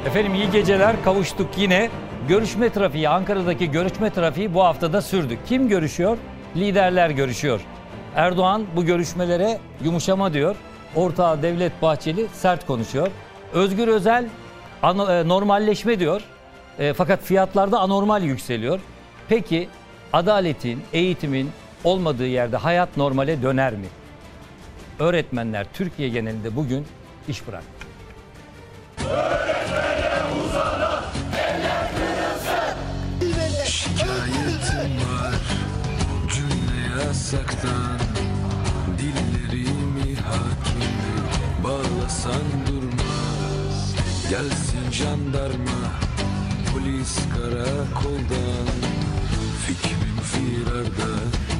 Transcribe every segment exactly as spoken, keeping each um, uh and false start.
Efendim iyi geceler, kavuştuk yine. Görüşme trafiği, Ankara'daki görüşme trafiği bu haftada sürdü. Kim görüşüyor? Liderler görüşüyor. Erdoğan bu görüşmelere yumuşama diyor. Ortağı Devlet Bahçeli sert konuşuyor. Özgür Özel normalleşme diyor. E, fakat fiyatlarda anormal yükseliyor. Peki adaletin, eğitimin olmadığı yerde hayat normale döner mi? Öğretmenler Türkiye genelinde bugün iş bıraktı. Şikayetim var cümle yasaktan, dillerimi hakimi bağlasan durmaz. Gelsin jandarma polis karakoldan, fikrim firarda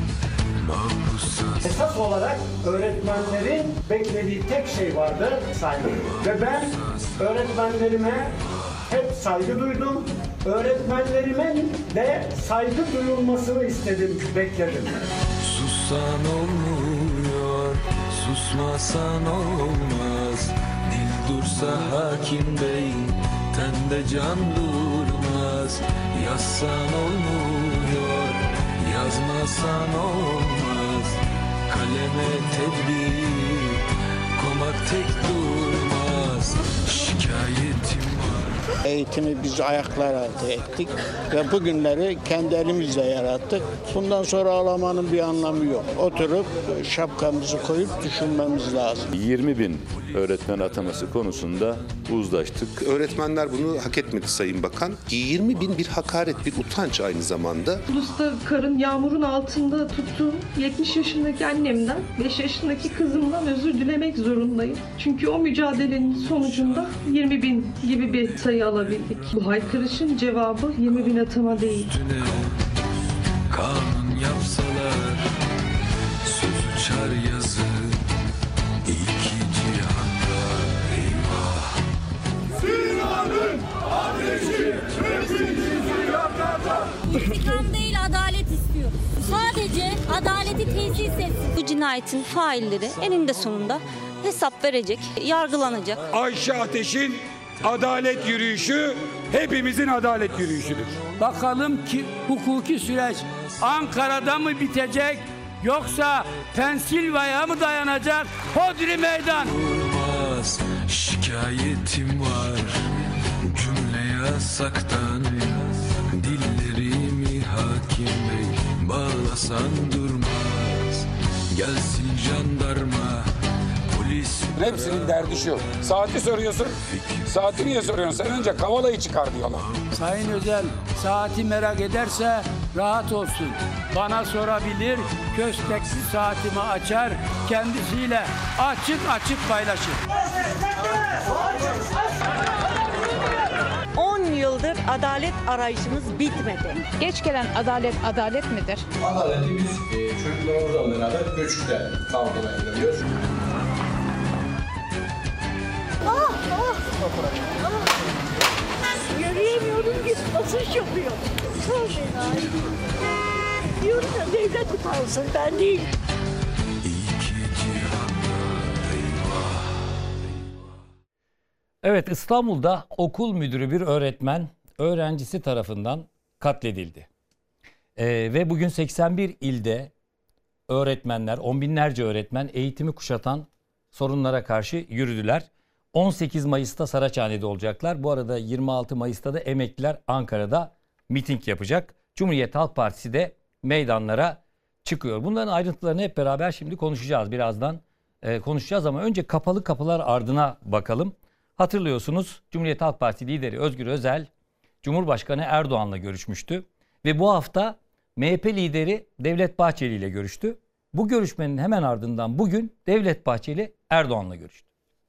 mahpussaz. Esas olarak öğretmenlerin beklediği tek şey vardı, saygı. Ve ben öğretmenlerime hep saygı duydum. Öğretmenlerimin de saygı duyulmasını istedim, bekledim. Sussan olmuyor, susmasan olmaz. Dil dursa hakim bey, tende can durmaz. Yazsan olmuyor, yazmasan olmaz. Kaleme tedbir, komak tek durmaz. Şikayetim var. Eğitimi biz ayaklar altı ettik ve bugünleri kendi elimizle yarattık. Bundan sonra ağlamanın bir anlamı yok. Oturup şapkamızı koyup düşünmemiz lazım. yirmi bin öğretmen ataması konusunda uzlaştık. Öğretmenler bunu hak etmedi Sayın Bakan. yirmi bin bir hakaret, bir utanç aynı zamanda. Ulus'ta karın, yağmurun altında tuttuğum yetmiş yaşındaki annemden, beş yaşındaki kızımdan özür dilemek zorundayım. Çünkü o mücadelenin sonucunda yirmi bin gibi bir sayı alabildik. Bu haykırışın cevabı yirmi bin atama değil. Üstüne kanun yapsalar, söz uçar yazı, iki cihanda eyvah. Sinan'ın ateşi hepimizi yakar. İntikam değil, adalet istiyoruz. Sadece adaleti tesis etsin. Bu cinayetin failleri eninde sonunda hesap verecek, yargılanacak. Ayşe Ateş'in adalet yürüyüşü hepimizin adalet yürüyüşüdür. Bakalım ki hukuki süreç Ankara'da mı bitecek yoksa Pensilvanya'ya mı dayanacak? Hodri meydan. Olmaz, şikayetim var cümle yasaktan, dillerimi hakim bey bağlasan durmaz. Gelsin jandarma polis. Hepsinin derdi şu. Saati soruyorsun. Saati niye soruyorsun? Sen önce Kavala'yı çıkar diyorlar. Sayın Özel saati merak ederse rahat olsun. Bana sorabilir, köstekli saatimi açar, kendisiyle açık açık paylaşır. on yıldır adalet arayışımız bitmedi. Geç gelen adalet adalet midir? Adaleti biz e, çocuklarımızla beraber göçükte kavgamaya gidiyoruz. Ah ah! ah. Yürüyemiyorum ki basınç yapıyor. Çok fena. Diyorum ya devlet utansın, ben değil. Evet, İstanbul'da okul müdürü bir öğretmen öğrencisi tarafından katledildi. Ee, ve bugün seksen bir ilde öğretmenler, on binlerce öğretmen eğitimi kuşatan sorunlara karşı yürüdüler. on sekiz Mayıs'ta Saraçhane'de olacaklar. Bu arada yirmi altı Mayıs'ta da emekliler Ankara'da miting yapacak. Cumhuriyet Halk Partisi de meydanlara çıkıyor. Bunların ayrıntılarını hep beraber şimdi konuşacağız. Birazdan e, konuşacağız ama önce kapalı kapılar ardına bakalım. Hatırlıyorsunuz Cumhuriyet Halk Partisi lideri Özgür Özel Cumhurbaşkanı Erdoğan'la görüşmüştü. Ve bu hafta M H P lideri Devlet Bahçeli ile görüştü. Bu görüşmenin hemen ardından bugün Devlet Bahçeli Erdoğan'la görüştü.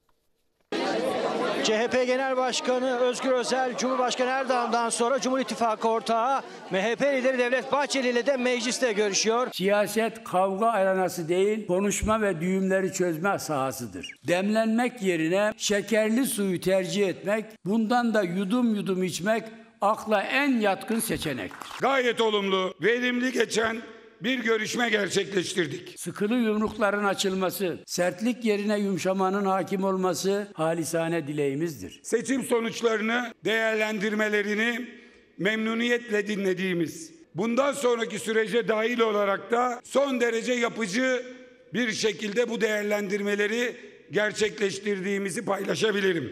C H P Genel Başkanı Özgür Özel, Cumhurbaşkanı Erdoğan'dan sonra Cumhur İttifakı ortağı M H P lideri Devlet Bahçeli ile de mecliste görüşüyor. Siyaset kavga arenası değil, konuşma ve düğümleri çözme sahasıdır. Demlenmek yerine şekerli suyu tercih etmek, bundan da yudum yudum içmek akla en yatkın seçenektir. Gayet olumlu, verimli geçen bir görüşme gerçekleştirdik. Sıkılı yumrukların açılması, sertlik yerine yumuşamanın hakim olması halisane dileğimizdir. Seçim sonuçlarını, değerlendirmelerini memnuniyetle dinlediğimiz, bundan sonraki sürece dahil olarak da son derece yapıcı bir şekilde bu değerlendirmeleri gerçekleştirdiğimizi paylaşabilirim.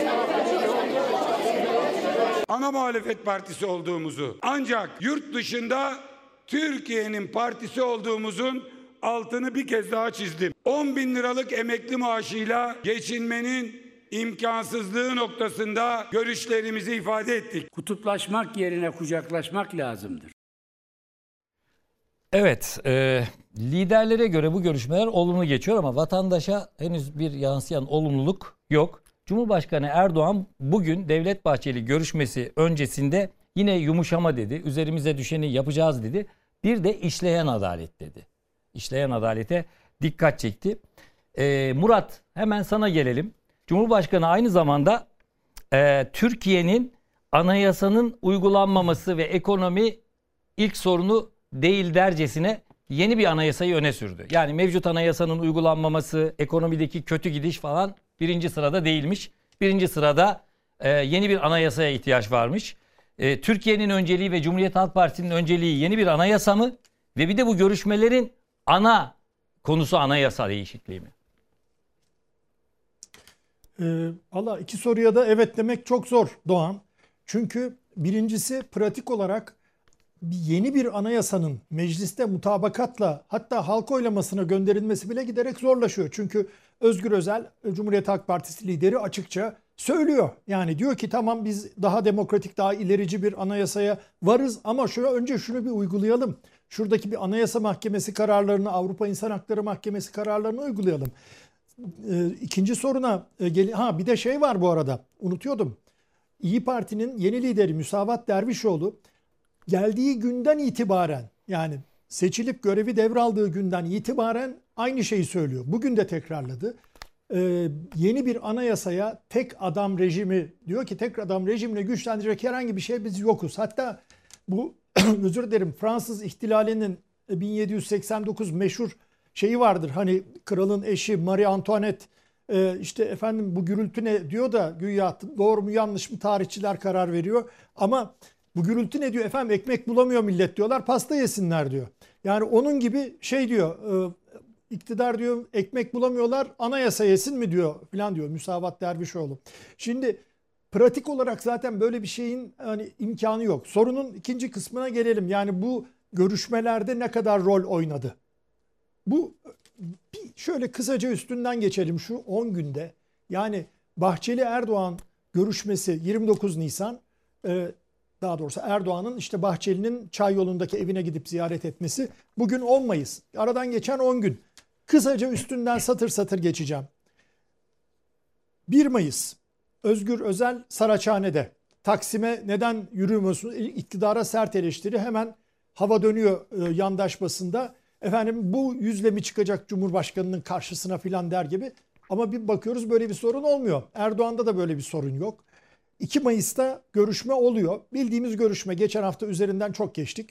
Ana muhalefet partisi olduğumuzu, ancak yurt dışında Türkiye'nin partisi olduğumuzun altını bir kez daha çizdim. on bin liralık emekli maaşıyla geçinmenin imkansızlığı noktasında görüşlerimizi ifade ettik. Kutuplaşmak yerine kucaklaşmak lazımdır. Evet, e, liderlere göre bu görüşmeler olumlu geçiyor ama vatandaşa henüz bir yansıyan olumluluk yok. Cumhurbaşkanı Erdoğan bugün Devlet Bahçeli görüşmesi öncesinde yine yumuşama dedi. Üzerimize düşeni yapacağız dedi. Bir de işleyen adalet dedi. İşleyen adalete dikkat çekti. E, Murat, hemen sana gelelim. Cumhurbaşkanı aynı zamanda e, Türkiye'nin anayasanın uygulanmaması ve ekonomi ilk sorunu değil dercesine yeni bir anayasayı öne sürdü. Yani mevcut anayasanın uygulanmaması, ekonomideki kötü gidiş falan birinci sırada değilmiş. Birinci sırada e, yeni bir anayasaya ihtiyaç varmış. E, Türkiye'nin önceliği ve Cumhuriyet Halk Partisi'nin önceliği yeni bir anayasa mı? Ve bir de bu görüşmelerin ana konusu anayasa değişikliği mi? Ee, Allah iki soruya da evet demek çok zor Doğan. Çünkü birincisi pratik olarak yeni bir anayasanın mecliste mutabakatla hatta halk oylamasına gönderilmesi bile giderek zorlaşıyor. Çünkü Özgür Özel, Cumhuriyet Halk Partisi lideri, açıkça söylüyor. Yani diyor ki tamam biz daha demokratik, daha ilerici bir anayasaya varız ama şöyle önce şunu bir uygulayalım. Şuradaki bir anayasa mahkemesi kararlarını, Avrupa İnsan Hakları Mahkemesi kararlarını uygulayalım. Ee, ikinci soruna e, gel ha bir de şey var bu arada, unutuyordum. İyi Parti'nin yeni lideri Müsavat Dervişoğlu geldiği günden itibaren, yani seçilip görevi devraldığı günden itibaren aynı şeyi söylüyor. Bugün de tekrarladı. Ee, yeni bir anayasaya tek adam rejimi, diyor ki tek adam rejimine güçlendirecek herhangi bir şey biz yokuz. Hatta bu özür dilerim Fransız ihtilalinin bin yedi yüz seksen dokuz meşhur şeyi vardır. Hani kralın eşi Marie Antoinette e, işte efendim bu gürültü ne diyor da güya doğru mu yanlış mı tarihçiler karar veriyor. Ama bu gürültü ne diyor efendim, ekmek bulamıyor millet diyorlar, pasta yesinler diyor. Yani onun gibi şey diyor, e, iktidar diyor ekmek bulamıyorlar anayasa yesin mi diyor falan diyor Müsavat Dervişoğlu. Şimdi pratik olarak zaten böyle bir şeyin hani imkanı yok. Sorunun ikinci kısmına gelelim. Yani bu görüşmelerde ne kadar rol oynadı? Bu bir şöyle kısaca üstünden geçelim şu on günde. Yani Bahçeli Erdoğan görüşmesi yirmi dokuz Nisan, daha doğrusu Erdoğan'ın işte Bahçeli'nin Çay yolundaki evine gidip ziyaret etmesi. Bugün on Mayıs. Aradan geçen on gün. Kısaca üstünden satır satır geçeceğim. bir Mayıs. Özgür Özel Saraçhane'de. Taksim'e neden yürümüyorsunuz? İktidara sert eleştiri, hemen hava dönüyor yandaş basında. Efendim bu yüzle mi çıkacak Cumhurbaşkanı'nın karşısına filan der gibi. Ama bir bakıyoruz böyle bir sorun olmuyor. Erdoğan'da da böyle bir sorun yok. iki Mayıs'ta görüşme oluyor. Bildiğimiz görüşme, geçen hafta üzerinden çok geçtik.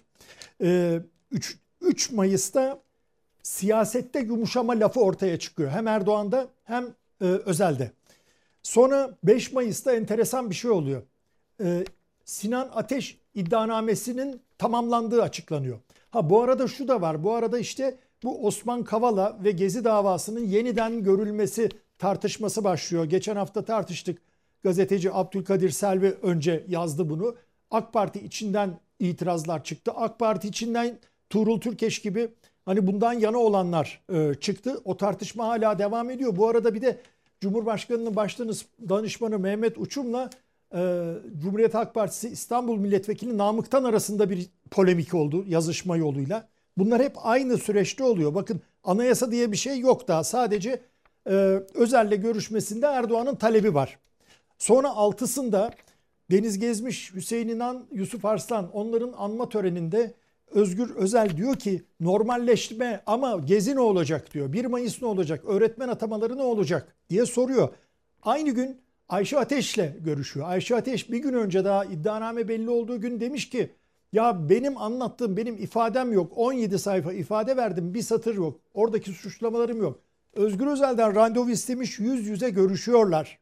üç Mayıs'ta siyasette yumuşama lafı ortaya çıkıyor. Hem Erdoğan'da hem Özel'de. Sonra beş Mayıs'ta enteresan bir şey oluyor. Sinan Ateş iddianamesinin tamamlandığı açıklanıyor. Ha bu arada şu da var. Bu arada işte bu Osman Kavala ve Gezi davasının yeniden görülmesi tartışması başlıyor. Geçen hafta tartıştık. Gazeteci Abdülkadir Selvi önce yazdı bunu. AK Parti içinden itirazlar çıktı. AK Parti içinden Tuğrul Türkeş gibi hani bundan yana olanlar e, çıktı. O tartışma hala devam ediyor. Bu arada bir de Cumhurbaşkanı'nın başkanı danışmanı Mehmet Uçum'la e, Cumhuriyet Halk Partisi İstanbul Milletvekili Namık'tan arasında bir polemik oldu yazışma yoluyla. Bunlar hep aynı süreçte oluyor. Bakın anayasa diye bir şey yok daha. Sadece e, Özel'le görüşmesinde Erdoğan'ın talebi var. Sonra altısında Deniz Gezmiş, Hüseyin İnan, Yusuf Arslan, onların anma töreninde Özgür Özel diyor ki normalleşme ama Gezi ne olacak diyor. bir Mayıs ne olacak? Öğretmen atamaları ne olacak diye soruyor. Aynı gün Ayşe Ateş'le görüşüyor. Ayşe Ateş bir gün önce daha iddianame belli olduğu gün demiş ki Ya benim anlattığım, benim ifadem yok. on yedi sayfa ifade verdim, bir satır yok. Oradaki suçlamalarım yok. Özgür Özel'den randevu istemiş, yüz yüze görüşüyorlar.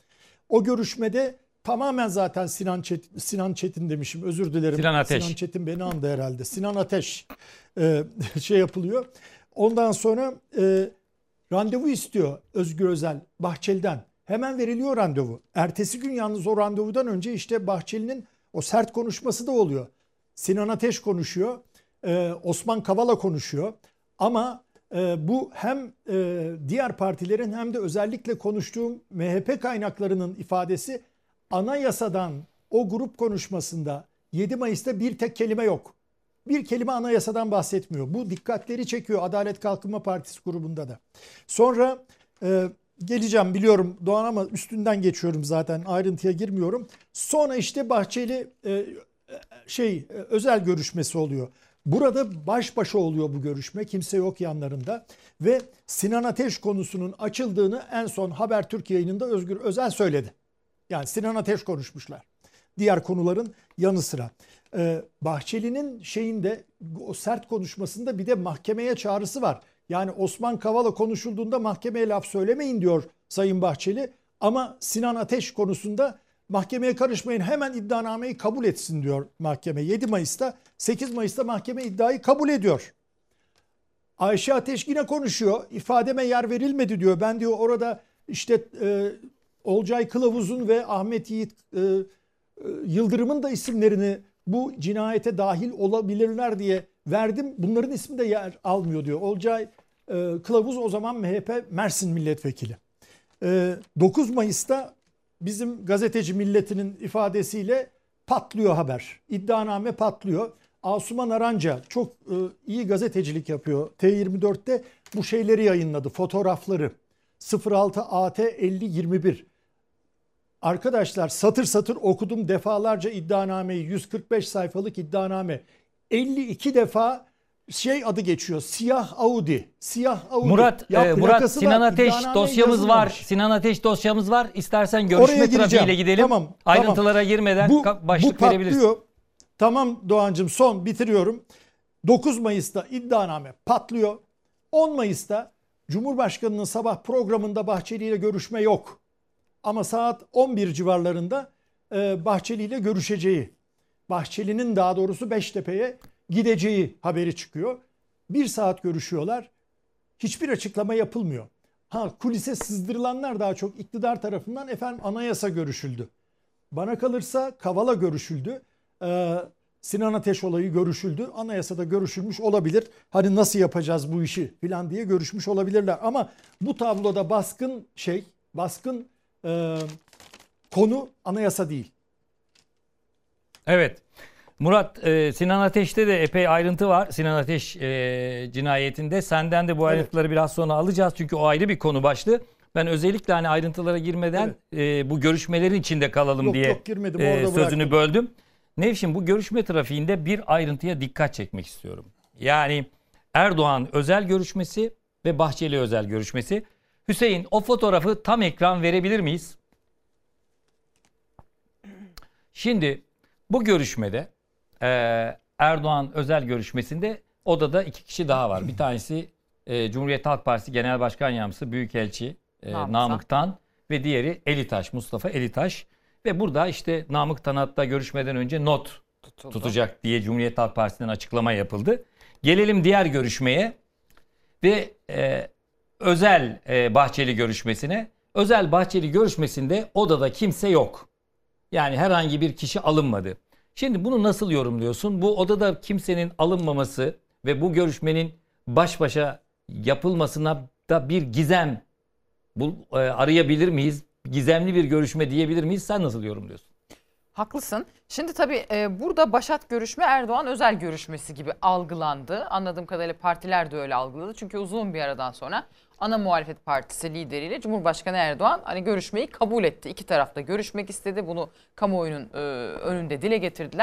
O görüşmede tamamen zaten Sinan Çetin, Sinan Çetin demişim, özür dilerim. Sinan Ateş. Sinan Çetin beni andı herhalde. Sinan Ateş e, şey yapılıyor. Ondan sonra e, randevu istiyor Özgür Özel Bahçeli'den. Hemen veriliyor randevu. Ertesi gün yalnız o randevudan önce işte Bahçeli'nin o sert konuşması da oluyor. Sinan Ateş konuşuyor. E, Osman Kavala konuşuyor. Ama e, bu hem e, diğer partilerin hem de özellikle konuştuğum M H P kaynaklarının ifadesi, anayasadan o grup konuşmasında yedi Mayıs'ta bir tek kelime yok. Bir kelime anayasadan bahsetmiyor. Bu dikkatleri çekiyor Adalet Kalkınma Partisi grubunda da. Sonra e, geleceğim biliyorum Doğan ama üstünden geçiyorum zaten, ayrıntıya girmiyorum. Sonra işte Bahçeli e, şey e, özel görüşmesi oluyor. Burada baş başa oluyor bu görüşme. Kimse yok yanlarında. Ve Sinan Ateş konusunun açıldığını en son Habertürk yayınında Özgür Özel söyledi. Yani Sinan Ateş konuşmuşlar. Diğer konuların yanı sıra. Ee, Bahçeli'nin şeyinde, o sert konuşmasında bir de mahkemeye çağrısı var. Yani Osman Kavala konuşulduğunda mahkemeye laf söylemeyin diyor Sayın Bahçeli. Ama Sinan Ateş konusunda mahkemeye karışmayın, hemen iddianameyi kabul etsin diyor mahkeme. yedi Mayıs'ta, sekiz Mayıs'ta mahkeme iddiayı kabul ediyor. Ayşe Ateş yine konuşuyor. İfademe yer verilmedi diyor. Ben diyor orada işte e, Olcay Kılavuz'un ve Ahmet Yiğit e, e, Yıldırım'ın da isimlerini bu cinayete dahil olabilirler diye verdim. Bunların ismi de yer almıyor diyor. Olcay e, Kılavuz o zaman M H P Mersin milletvekili. E, dokuz Mayıs'ta bizim gazeteci milletinin ifadesiyle patlıyor haber. İddianame patlıyor. Asuman Aranca çok e, iyi gazetecilik yapıyor. T yirmi dört'te bu şeyleri yayınladı. Fotoğrafları. sıfır altı A T elli yirmi bir. Arkadaşlar satır satır okudum defalarca iddianameyi. yüz kırk beş sayfalık iddianame. elli iki defa şey adı geçiyor. Siyah Audi. Siyah Audi. Murat, ya, e, Murat Sinan var, Ateş dosyamız var. Sinan Ateş dosyamız var. İstersen görüşme trafiğiyle gidelim. Tamam, Ayrıntılara tamam. girmeden bu, başlık bu verebiliriz. Tamam Doğancığım, son bitiriyorum. dokuz Mayıs'ta iddianame patlıyor. on Mayıs'ta Cumhurbaşkanı'nın sabah programında Bahçeli ile görüşme yok. Ama saat on bir civarlarında e, Bahçeli ile görüşeceği, Bahçeli'nin daha doğrusu Beştepe'ye gideceği haberi çıkıyor. Bir saat görüşüyorlar. Hiçbir açıklama yapılmıyor. Ha, kulise sızdırılanlar daha çok iktidar tarafından, efendim anayasa görüşüldü. Bana kalırsa Kavala görüşüldü. Ee, Sinan Ateş olayı görüşüldü. Anayasada görüşülmüş olabilir. Hani nasıl yapacağız bu işi falan diye görüşmüş olabilirler. Ama bu tabloda baskın şey, baskın e, konu anayasa değil. Evet. Murat, e, Sinan Ateş'te de epey ayrıntı var. Sinan Ateş e, cinayetinde. Senden de bu ayrıntıları evet. biraz sonra alacağız. Çünkü o ayrı bir konu başlığı. Ben özellikle hani ayrıntılara girmeden evet. e, bu görüşmelerin içinde kalalım yok, diye yok, girmedim, e, sözünü bıraktım. böldüm. Nevşin, bu görüşme trafiğinde bir ayrıntıya dikkat çekmek istiyorum. Yani Erdoğan özel görüşmesi ve Bahçeli özel görüşmesi. Hüseyin, o fotoğrafı tam ekran verebilir miyiz? Şimdi bu görüşmede e, Erdoğan özel görüşmesinde odada iki kişi daha var. Bir tanesi e, Cumhuriyet Halk Partisi Genel Başkan Yardımcısı Büyükelçi e, Namık, Namık Tan ve diğeri Elitaş, Mustafa Elitaş. Ve burada işte Namık Tan hatta görüşmeden önce not Tutuldu. tutacak diye Cumhuriyet Halk Partisi'nden açıklama yapıldı. Gelelim diğer görüşmeye ve e, özel e, Bahçeli görüşmesine. Özel Bahçeli görüşmesinde odada kimse yok. Yani herhangi bir kişi alınmadı. Şimdi bunu nasıl yorumluyorsun? Bu odada kimsenin alınmaması ve bu görüşmenin baş başa yapılmasına da bir gizem bu, e, arayabilir miyiz? Gizemli bir görüşme diyebilir miyiz? Sen nasıl yorumluyorsun? Haklısın. Şimdi tabii e, burada başat görüşme Erdoğan özel görüşmesi gibi algılandı. Anladığım kadarıyla partiler de öyle algıladı. Çünkü uzun bir aradan sonra ana muhalefet partisi lideriyle Cumhurbaşkanı Erdoğan hani görüşmeyi kabul etti. İki taraf da görüşmek istedi. Bunu kamuoyunun e, önünde dile getirdiler.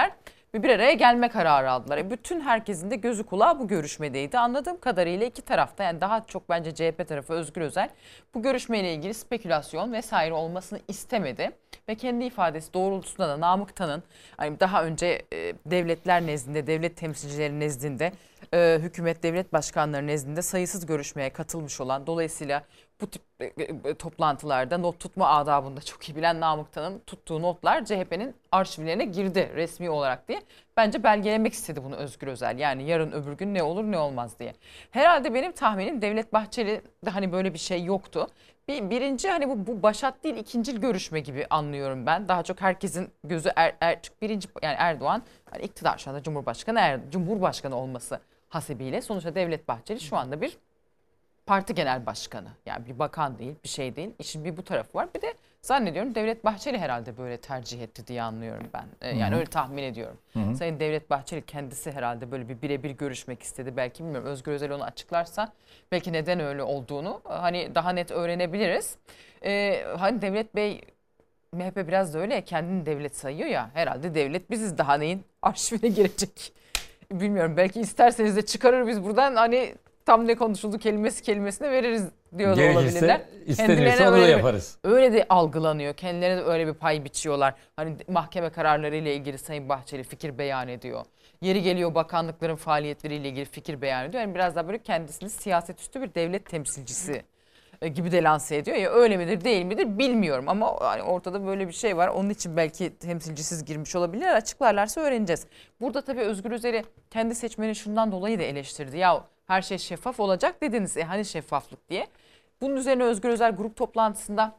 ve bir araya gelme kararı aldılar. E bütün herkesin de gözü kulağı bu görüşmedeydi. Anladığım kadarıyla iki tarafta, yani daha çok bence C H P tarafı, Özgür Özel bu görüşmeyle ilgili spekülasyon vesaire olmasını istemedi. Ve kendi ifadesi doğrultusunda da Namık Tan'ın hani daha önce e, devletler nezdinde, devlet temsilcileri nezdinde, e, hükümet devlet başkanları nezdinde sayısız görüşmeye katılmış olan, dolayısıyla bu tip e, e, toplantılarda not tutma adabında çok iyi bilen Namık Tan'ın tuttuğu notlar C H P'nin arşivlerine girdi resmi olarak diye. Bence belgelemek istedi bunu Özgür Özel. Yani yarın öbür gün ne olur ne olmaz diye. Herhalde benim tahminim Devlet Bahçeli'de hani böyle bir şey yoktu. Bir, birinci hani bu, bu başat değil, ikincil görüşme gibi anlıyorum ben. Daha çok herkesin gözü er, er, birinci yani Erdoğan hani iktidar şu anda Cumhurbaşkanı er, Cumhurbaşkanı olması hasebiyle sonuçta Devlet Bahçeli şu anda bir parti genel başkanı. Yani bir bakan değil, bir şey değil. İşin bir bu tarafı var. Bir de zannediyorum Devlet Bahçeli herhalde böyle tercih etti diye anlıyorum ben. Ee, yani Hı-hı. öyle tahmin ediyorum. Hı-hı. Sayın Devlet Bahçeli kendisi herhalde böyle bir birebir görüşmek istedi. Belki bilmiyorum, Özgür Özel onu açıklarsa belki neden öyle olduğunu hani daha net öğrenebiliriz. Ee, hani Devlet Bey, M H P biraz da öyle ya, kendini devlet sayıyor ya. Herhalde devlet biziz, daha neyin arşivine girecek. Bilmiyorum, belki isterseniz de çıkarır biz buradan hani tam ne konuşuldu kelimesi kelimesine veririz diyor da olabilirler. İstenirse onu da yaparız. Bir, öyle de algılanıyor. Kendilerine de öyle bir pay biçiyorlar. Hani mahkeme kararlarıyla ilgili Sayın Bahçeli fikir beyan ediyor. Yeri geliyor bakanlıkların faaliyetleriyle ilgili fikir beyan ediyor. Yani biraz daha böyle kendisini siyaset üstü bir devlet temsilcisi gibi de lanse ediyor. Ya öyle midir değil midir bilmiyorum ama hani ortada böyle bir şey var. Onun için belki temsilcisiz girmiş olabilir. Açıklarlarsa öğreneceğiz. Burada tabii Özgür Özel'i kendi seçmeni şundan dolayı da eleştirdi. Ya her şey şeffaf olacak dediniz. E hani şeffaflık diye. Bunun üzerine Özgür Özel grup toplantısında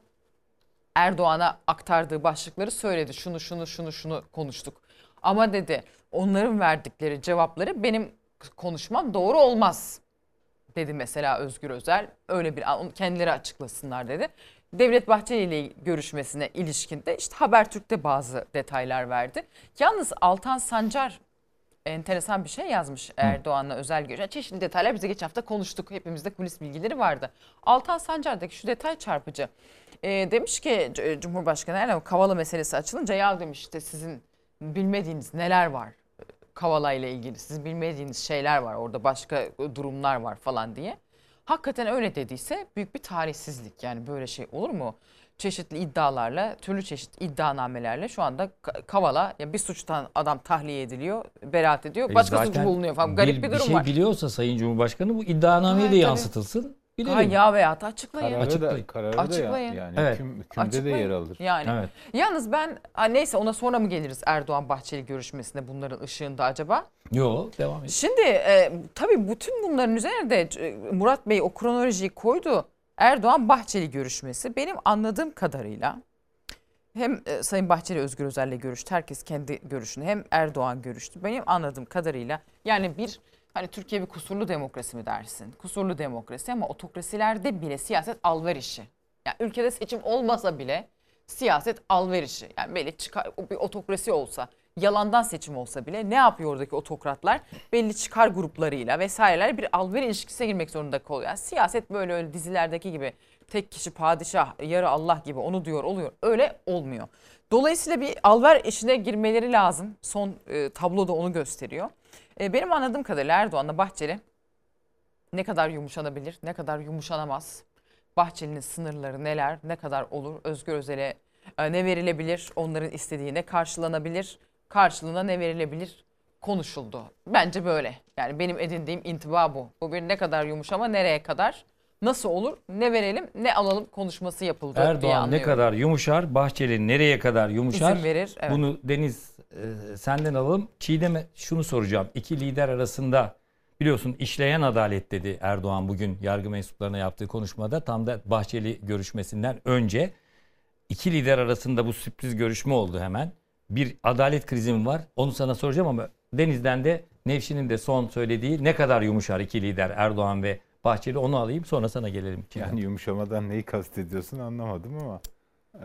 Erdoğan'a aktardığı başlıkları söyledi. Şunu şunu şunu şunu konuştuk. Ama dedi onların verdikleri cevapları benim konuşmam doğru olmaz dedi mesela Özgür Özel. Öyle bir kendileri açıklasınlar dedi. Devlet Bahçeli ile görüşmesine ilişkin de işte Habertürk'te bazı detaylar verdi. Yalnız Altan Sancar enteresan bir şey yazmış Erdoğan'la özel görüşme. Çeşitli detaylar bize geçen hafta konuştuk. Hepimizde kulis bilgileri vardı. Altan Sancar'daki şu detay çarpıcı. E, demiş ki Cumhurbaşkanı Erdoğan Kavala meselesi açılınca ya demiş işte sizin bilmediğiniz neler var Kavala ile ilgili. Sizin bilmediğiniz şeyler var orada, başka durumlar var falan diye. Hakikaten öyle dediyse büyük bir tarihsizlik. Yani böyle şey olur mu? Çeşitli iddialarla, türlü çeşit iddianamelerle şu anda Kavala ya bir suçtan adam tahliye ediliyor, beraat ediyor, başka suç bulunuyor falan. Garip bir, bir durum bir şey var. Biliyorsa Sayın Cumhurbaşkanı bu iddianameye de yansıtılsın. Bilelim. Ha, ya veya da açıklayın. Kararı açıklayın. da, kararı açıklayın. Da yani evet. hüküm, hükümde açıklayın. de yer alır. Yani. Evet. Yalnız ben neyse ona sonra mı geliriz Erdoğan Bahçeli görüşmesine bunların ışığında acaba? Yok, devam edin. Şimdi e, tabii bütün bunların üzerine de e, Murat Bey o kronolojiyi koydu. Erdoğan Bahçeli görüşmesi benim anladığım kadarıyla hem e, Sayın Bahçeli Özgür Özel'le görüştü. Herkes kendi görüşünü, hem Erdoğan görüştü. Benim anladığım kadarıyla yani bir hani Türkiye bir kusurlu demokrasi mi dersin? Kusurlu demokrasi ama otokrasilerde bile siyaset alverişi. Yani ülkede seçim olmasa bile siyaset alverişi. Yani böyle çıkar, bir otokrasi olsa, yalandan seçim olsa bile ne yapıyor oradaki otokratlar? Belli çıkar gruplarıyla vesaireler bir alver ilişkisine girmek zorunda kalıyor. Yani siyaset böyle öyle dizilerdeki gibi tek kişi padişah, yarı Allah gibi onu diyor oluyor. Öyle olmuyor. Dolayısıyla bir alver işine girmeleri lazım. Son e, tablo da onu gösteriyor. E, benim anladığım kadarıyla Erdoğan'la Bahçeli ne kadar yumuşanabilir, ne kadar yumuşanamaz. Bahçeli'nin sınırları neler, ne kadar olur? Özgür Özel'e e, ne verilebilir? Onların istediğine karşılanabilir. Karşılığına ne verilebilir? Konuşuldu. Bence böyle. Yani benim edindiğim intiba bu. Bu bir ne kadar yumuşama, nereye kadar? Nasıl olur? Ne verelim, ne alalım konuşması yapıldı Erdoğan diye anlıyorum. ne kadar yumuşar, Bahçeli nereye kadar yumuşar? İzin verir. Evet. Bunu Deniz e, senden alalım. Çiğdem'e şunu soracağım. İki lider arasında biliyorsun işleyen adalet dedi Erdoğan bugün yargı mensuplarına yaptığı konuşmada. Tam da Bahçeli görüşmesinden önce iki lider arasında bu sürpriz görüşme oldu hemen. Bir adalet krizi mi var? Onu sana soracağım ama Deniz'den de Nevşin'in de son söylediği ne kadar yumuşar iki lider Erdoğan ve Bahçeli, onu alayım sonra sana gelelim. Yani yumuşamadan neyi kastediyorsun anlamadım ama e,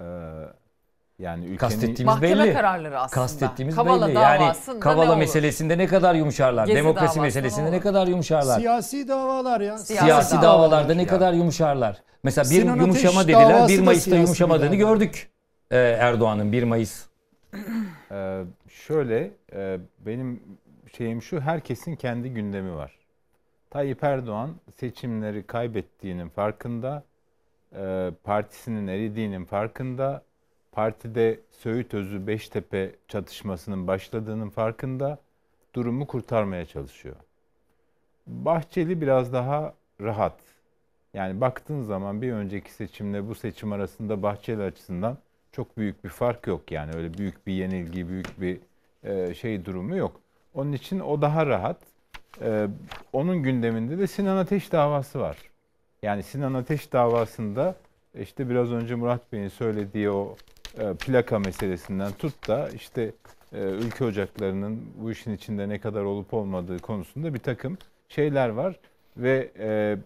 yani ülkenin kastettiğimiz mahkeme belli. kararları aslında. Kastettiğimiz Kavala belli. Yani Kavala meselesinde ne kadar yumuşarlar? Gezi Demokrasi meselesinde ne kadar yumuşarlar? Siyasi davalar ya. Siyasi, Siyasi davalarda ne kadar yumuşarlar? Mesela bir Sinan yumuşama Ateş dediler. davası bir da Mayıs'ta siyasi yumuşamadığını bir dava. gördük. Ee, Erdoğan'ın bir Mayıs. Ee, şöyle e, benim şeyim şu, herkesin kendi gündemi var. Tayyip Erdoğan seçimleri kaybettiğinin farkında, e, partisinin eridiğinin farkında, partide Söğüt Özü Beştepe çatışmasının başladığının farkında, durumu kurtarmaya çalışıyor. Bahçeli biraz daha rahat. Yani baktığın zaman bir önceki seçimle bu seçim arasında Bahçeli açısından çok büyük bir fark yok. Yani öyle büyük bir yenilgi, büyük bir e, şey durumu yok. Onun için o daha rahat. E, onun gündeminde de Sinan Ateş davası var. Yani Sinan Ateş davasında işte biraz önce Murat Bey'in söylediği o e, plaka meselesinden tut da işte e, ülke ocaklarının bu işin içinde ne kadar olup olmadığı konusunda bir takım şeyler var ve e,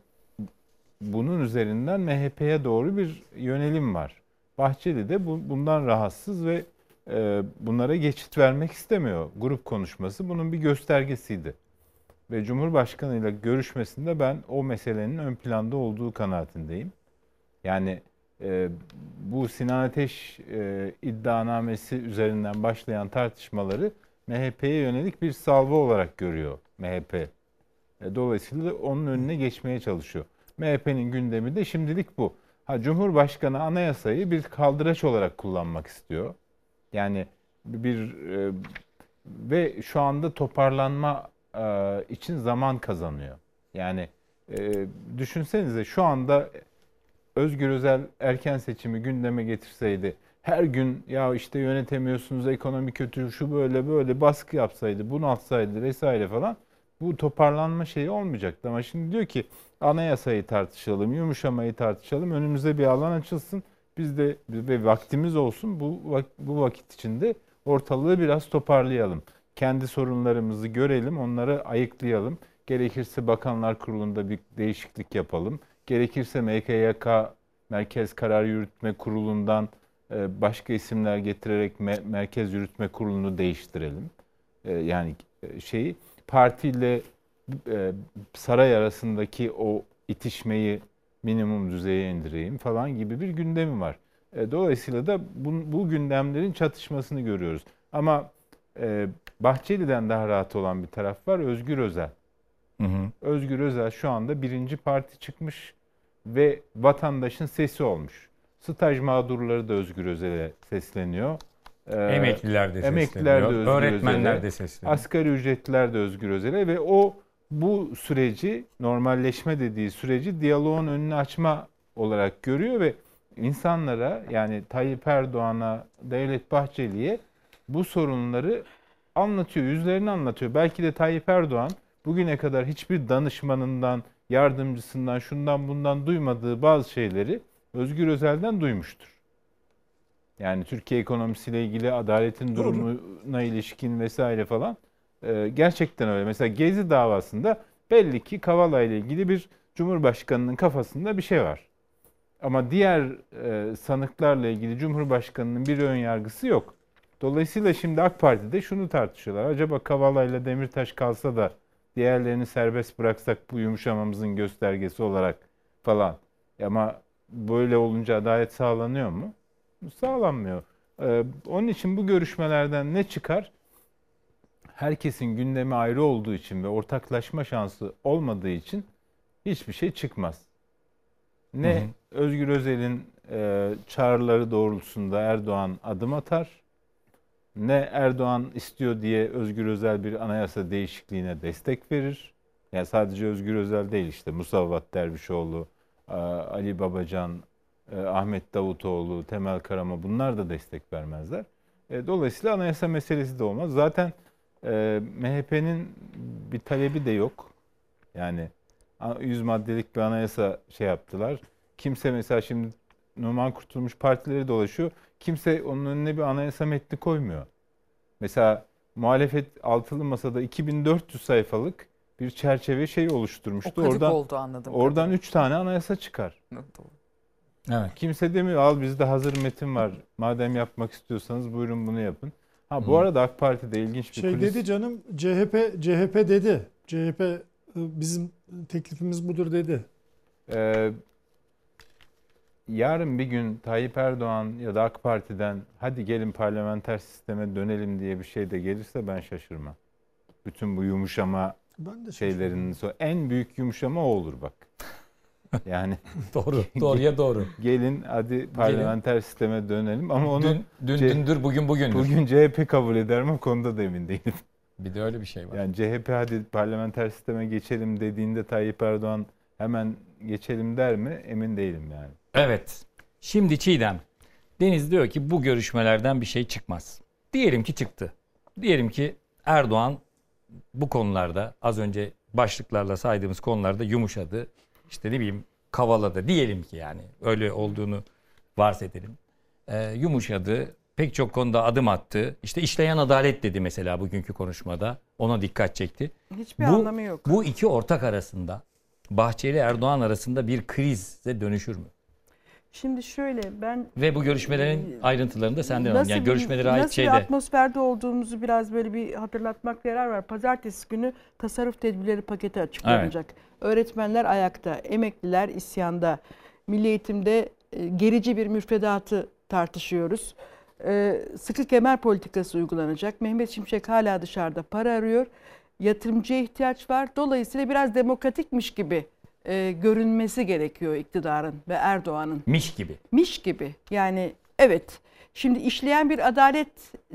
bunun üzerinden M H P'ye doğru bir yönelim var. Bahçeli de bu, bundan rahatsız ve e, bunlara geçit vermek istemiyor. Grup konuşması bunun bir göstergesiydi. Ve Cumhurbaşkanı ile görüşmesinde ben o meselenin ön planda olduğu kanaatindeyim. Yani e, bu Sinan Ateş e, iddianamesi üzerinden başlayan tartışmaları M H P'ye yönelik bir salvo olarak görüyor M H P. E, dolayısıyla onun önüne geçmeye çalışıyor. M H P'nin gündemi de şimdilik bu. Ha, Cumhurbaşkanı anayasayı bir kaldıraç olarak kullanmak istiyor. Yani bir e, ve şu anda toparlanma e, için zaman kazanıyor. Yani e, düşünsenize şu anda Özgür Özel erken seçimi gündeme getirseydi, her gün ya işte yönetemiyorsunuz, ekonomi kötü, şu böyle böyle baskı yapsaydı, bunaltsaydı vesaire falan, bu toparlanma şeyi olmayacaktı. Ama şimdi diyor ki anayasayı tartışalım, yumuşamayı tartışalım, önümüze bir alan açılsın, biz de ve vaktimiz olsun, bu bu vakit içinde ortalığı biraz toparlayalım. Kendi sorunlarımızı görelim, onları ayıklayalım. Gerekirse Bakanlar Kurulu'nda bir değişiklik yapalım. Gerekirse M K Y K Merkez Karar Yürütme Kurulu'ndan başka isimler getirerek Merkez Yürütme Kurulu'nu değiştirelim. Yani şeyi partiyle saray arasındaki o itişmeyi minimum düzeye indireyim falan gibi bir gündemi var. Dolayısıyla da bu, bu gündemlerin çatışmasını görüyoruz. Ama Bahçeli'den daha rahat olan bir taraf var, Özgür Özel. Hı hı. Özgür Özel şu anda birinci parti çıkmış ve vatandaşın sesi olmuş. Staj mağdurları da Özgür Özel'e sesleniyor. Emekliler de Emekliler sesleniyor. de Özgür Öğretmenler Özel'e, de sesleniyor. asgari ücretliler de Özgür Özel'e ve o bu süreci, normalleşme dediği süreci diyaloğun önünü açma olarak görüyor ve insanlara, yani Tayyip Erdoğan'a, Devlet Bahçeli'ye bu sorunları anlatıyor, yüzlerini anlatıyor. Belki de Tayyip Erdoğan bugüne kadar hiçbir danışmanından, yardımcısından, şundan bundan duymadığı bazı şeyleri Özgür Özel'den duymuştur. Yani Türkiye ekonomisiyle ilgili, adaletin durumuna ilişkin vesaire falan. Ee, gerçekten öyle. Mesela Gezi davasında belli ki Kavala ile ilgili bir Cumhurbaşkanı'nın kafasında bir şey var. Ama diğer e, sanıklarla ilgili Cumhurbaşkanı'nın bir ön yargısı yok. Dolayısıyla şimdi AK Parti'de şunu tartışıyorlar. Acaba Kavala ile Demirtaş kalsa da diğerlerini serbest bıraksak bu yumuşamamızın göstergesi olarak falan. Ama böyle olunca adalet sağlanıyor mu? Sağlanmıyor. Ee, onun için bu görüşmelerden ne çıkar? Herkesin gündemi ayrı olduğu için ve ortaklaşma şansı olmadığı için hiçbir şey çıkmaz. Ne hı hı. Özgür Özel'in e, çağrıları doğrultusunda Erdoğan adım atar, ne Erdoğan istiyor diye Özgür Özel bir anayasa değişikliğine destek verir. Yani sadece Özgür Özel değil, işte Musavvat Dervişoğlu, Ali Babacan, Ahmet Davutoğlu, Temel Karaman, bunlar da destek vermezler. Dolayısıyla anayasa meselesi de olmaz. Zaten M H P'nin bir talebi de yok. Yani yüz maddelik bir anayasa şey yaptılar. Kimse mesela şimdi Numan Kurtulmuş partileri dolaşıyor. Kimse onun önüne bir anayasa metni koymuyor. Mesela muhalefet altılı masada iki bin dört yüz sayfalık bir çerçeve şey oluşturmuştu. O kadık oradan oldu anladım. Oradan üç tane anayasa çıkar. Evet. Kimse demiyor al bizde hazır metin var. Madem yapmak istiyorsanız buyurun bunu yapın. Ha bu Hı. arada AK Parti'de ilginç bir şey kulis... dedi canım, C H P C H P dedi. C H P bizim teklifimiz budur dedi. Ee, yarın bir gün Tayyip Erdoğan ya da AK Parti'den hadi gelin parlamenter sisteme dönelim diye bir şey de gelirse ben şaşırmam. Bütün bu yumuşama şeylerinin so en büyük yumuşama o olur bak. Yani doğru, doğruya doğru. Gelin hadi parlamenter gelin. sisteme dönelim ama onu dün, dün dündür bugün bugündür. Bugün C H P kabul eder mi? O konuda da emin değilim. Bir de öyle bir şey var. Yani C H P hadi parlamenter sisteme geçelim dediğinde Tayyip Erdoğan hemen geçelim der mi? Emin değilim yani. Evet. Şimdi Çiğdem, Deniz diyor ki bu görüşmelerden bir şey çıkmaz. Diyelim ki çıktı. Diyelim ki Erdoğan bu konularda, az önce başlıklarla saydığımız konularda yumuşadı. İşte ne bileyim kavaladı. Diyelim ki yani öyle olduğunu varsedelim. Ee, yumuşadı. Pek çok konuda adım attı. İşte işleyen adalet dedi mesela bugünkü konuşmada. Ona dikkat çekti. Hiçbir bu, anlamı yok. Bu iki ortak arasında, Bahçeli Erdoğan arasında bir krize dönüşür mü? Şimdi şöyle ben... Ve bu görüşmelerin ayrıntılarını da senden alalım. Yani görüşmelere ait nasıl şeyde... Nasıl bir atmosferde olduğumuzu biraz böyle bir hatırlatmakta yarar var. Pazartesi günü tasarruf tedbirleri paketi açıklanacak. Evet. Öğretmenler ayakta, emekliler isyanda, milli eğitimde gerici bir müfredatı tartışıyoruz. Sıkı kemer politikası uygulanacak. Mehmet Şimşek hala dışarıda para arıyor. Yatırımcıya ihtiyaç var. Dolayısıyla biraz demokratikmiş gibi e, görünmesi gerekiyor iktidarın ve Erdoğan'ın. Miş gibi. Miş gibi. Yani evet. Şimdi işleyen bir adalet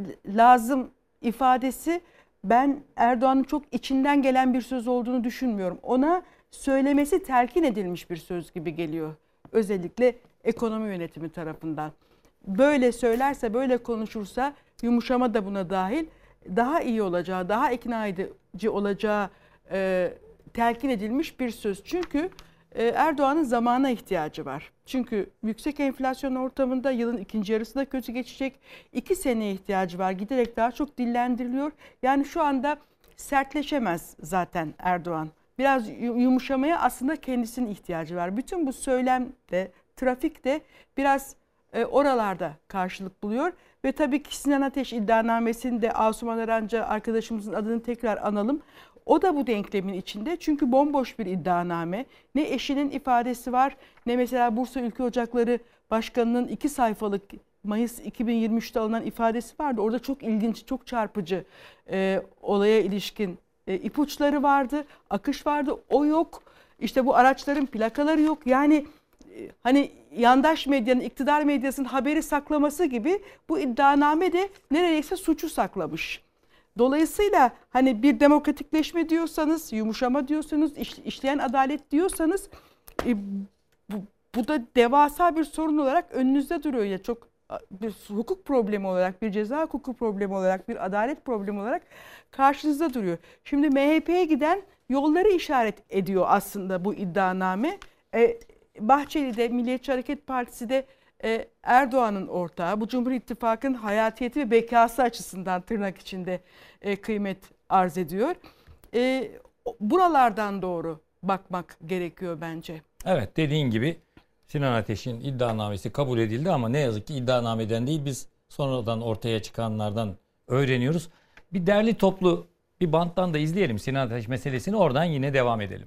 lazım ifadesi ben Erdoğan'ın çok içinden gelen bir söz olduğunu düşünmüyorum. Ona söylemesi telkin edilmiş bir söz gibi geliyor. Özellikle ekonomi yönetimi tarafından. Böyle söylerse, böyle konuşursa, yumuşama da buna dahil, daha iyi olacağı, daha ikna edici olacağı e, telkin edilmiş bir söz. Çünkü e, Erdoğan'ın zamana ihtiyacı var. Çünkü yüksek enflasyon ortamında yılın ikinci yarısı da kötü geçecek. İki seneye ihtiyacı var. Giderek daha çok dillendiriliyor. Yani şu anda sertleşemez zaten Erdoğan. Biraz yumuşamaya aslında kendisinin ihtiyacı var. Bütün bu söylem de, trafik de biraz e, oralarda karşılık buluyor. Ve tabii ki Sinan Ateş iddianamesinde Asuman Aranca arkadaşımızın adını tekrar analım. O da bu denklemin içinde. Çünkü bomboş bir iddianame. Ne eşinin ifadesi var, ne mesela Bursa Ülke Ocakları Başkanı'nın iki sayfalık Mayıs iki bin yirmi üçte alınan ifadesi vardı. Orada çok ilginç, çok çarpıcı e, olaya ilişkin e, ipuçları vardı, akış vardı. O yok. İşte bu araçların plakaları yok. Yani e, hani yandaş medyanın, iktidar medyasının haberi saklaması gibi bu iddianame de neredeyse suçu saklamış. Dolayısıyla hani bir demokratikleşme diyorsanız, yumuşama diyorsanız, iş, işleyen adalet diyorsanız e, bu, bu da devasa bir sorun olarak önünüzde duruyor. Ya çok bir hukuk problemi olarak, bir ceza hukuku problemi olarak, bir adalet problemi olarak karşınızda duruyor. Şimdi M H P'ye giden yolları işaret ediyor aslında bu iddianame. E, Bahçeli'de, Milliyetçi Hareket Partisi de e, Erdoğan'ın ortağı. Bu Cumhur İttifakı'nın hayatiyeti ve bekası açısından tırnak içinde e, kıymet arz ediyor. E, buralardan doğru bakmak gerekiyor bence. Evet, dediğin gibi Sinan Ateş'in iddianamesi kabul edildi ama ne yazık ki iddianameden değil, biz sonradan ortaya çıkanlardan öğreniyoruz. Bir derli toplu bir banttan da izleyelim Sinan Ateş meselesini, oradan yine devam edelim.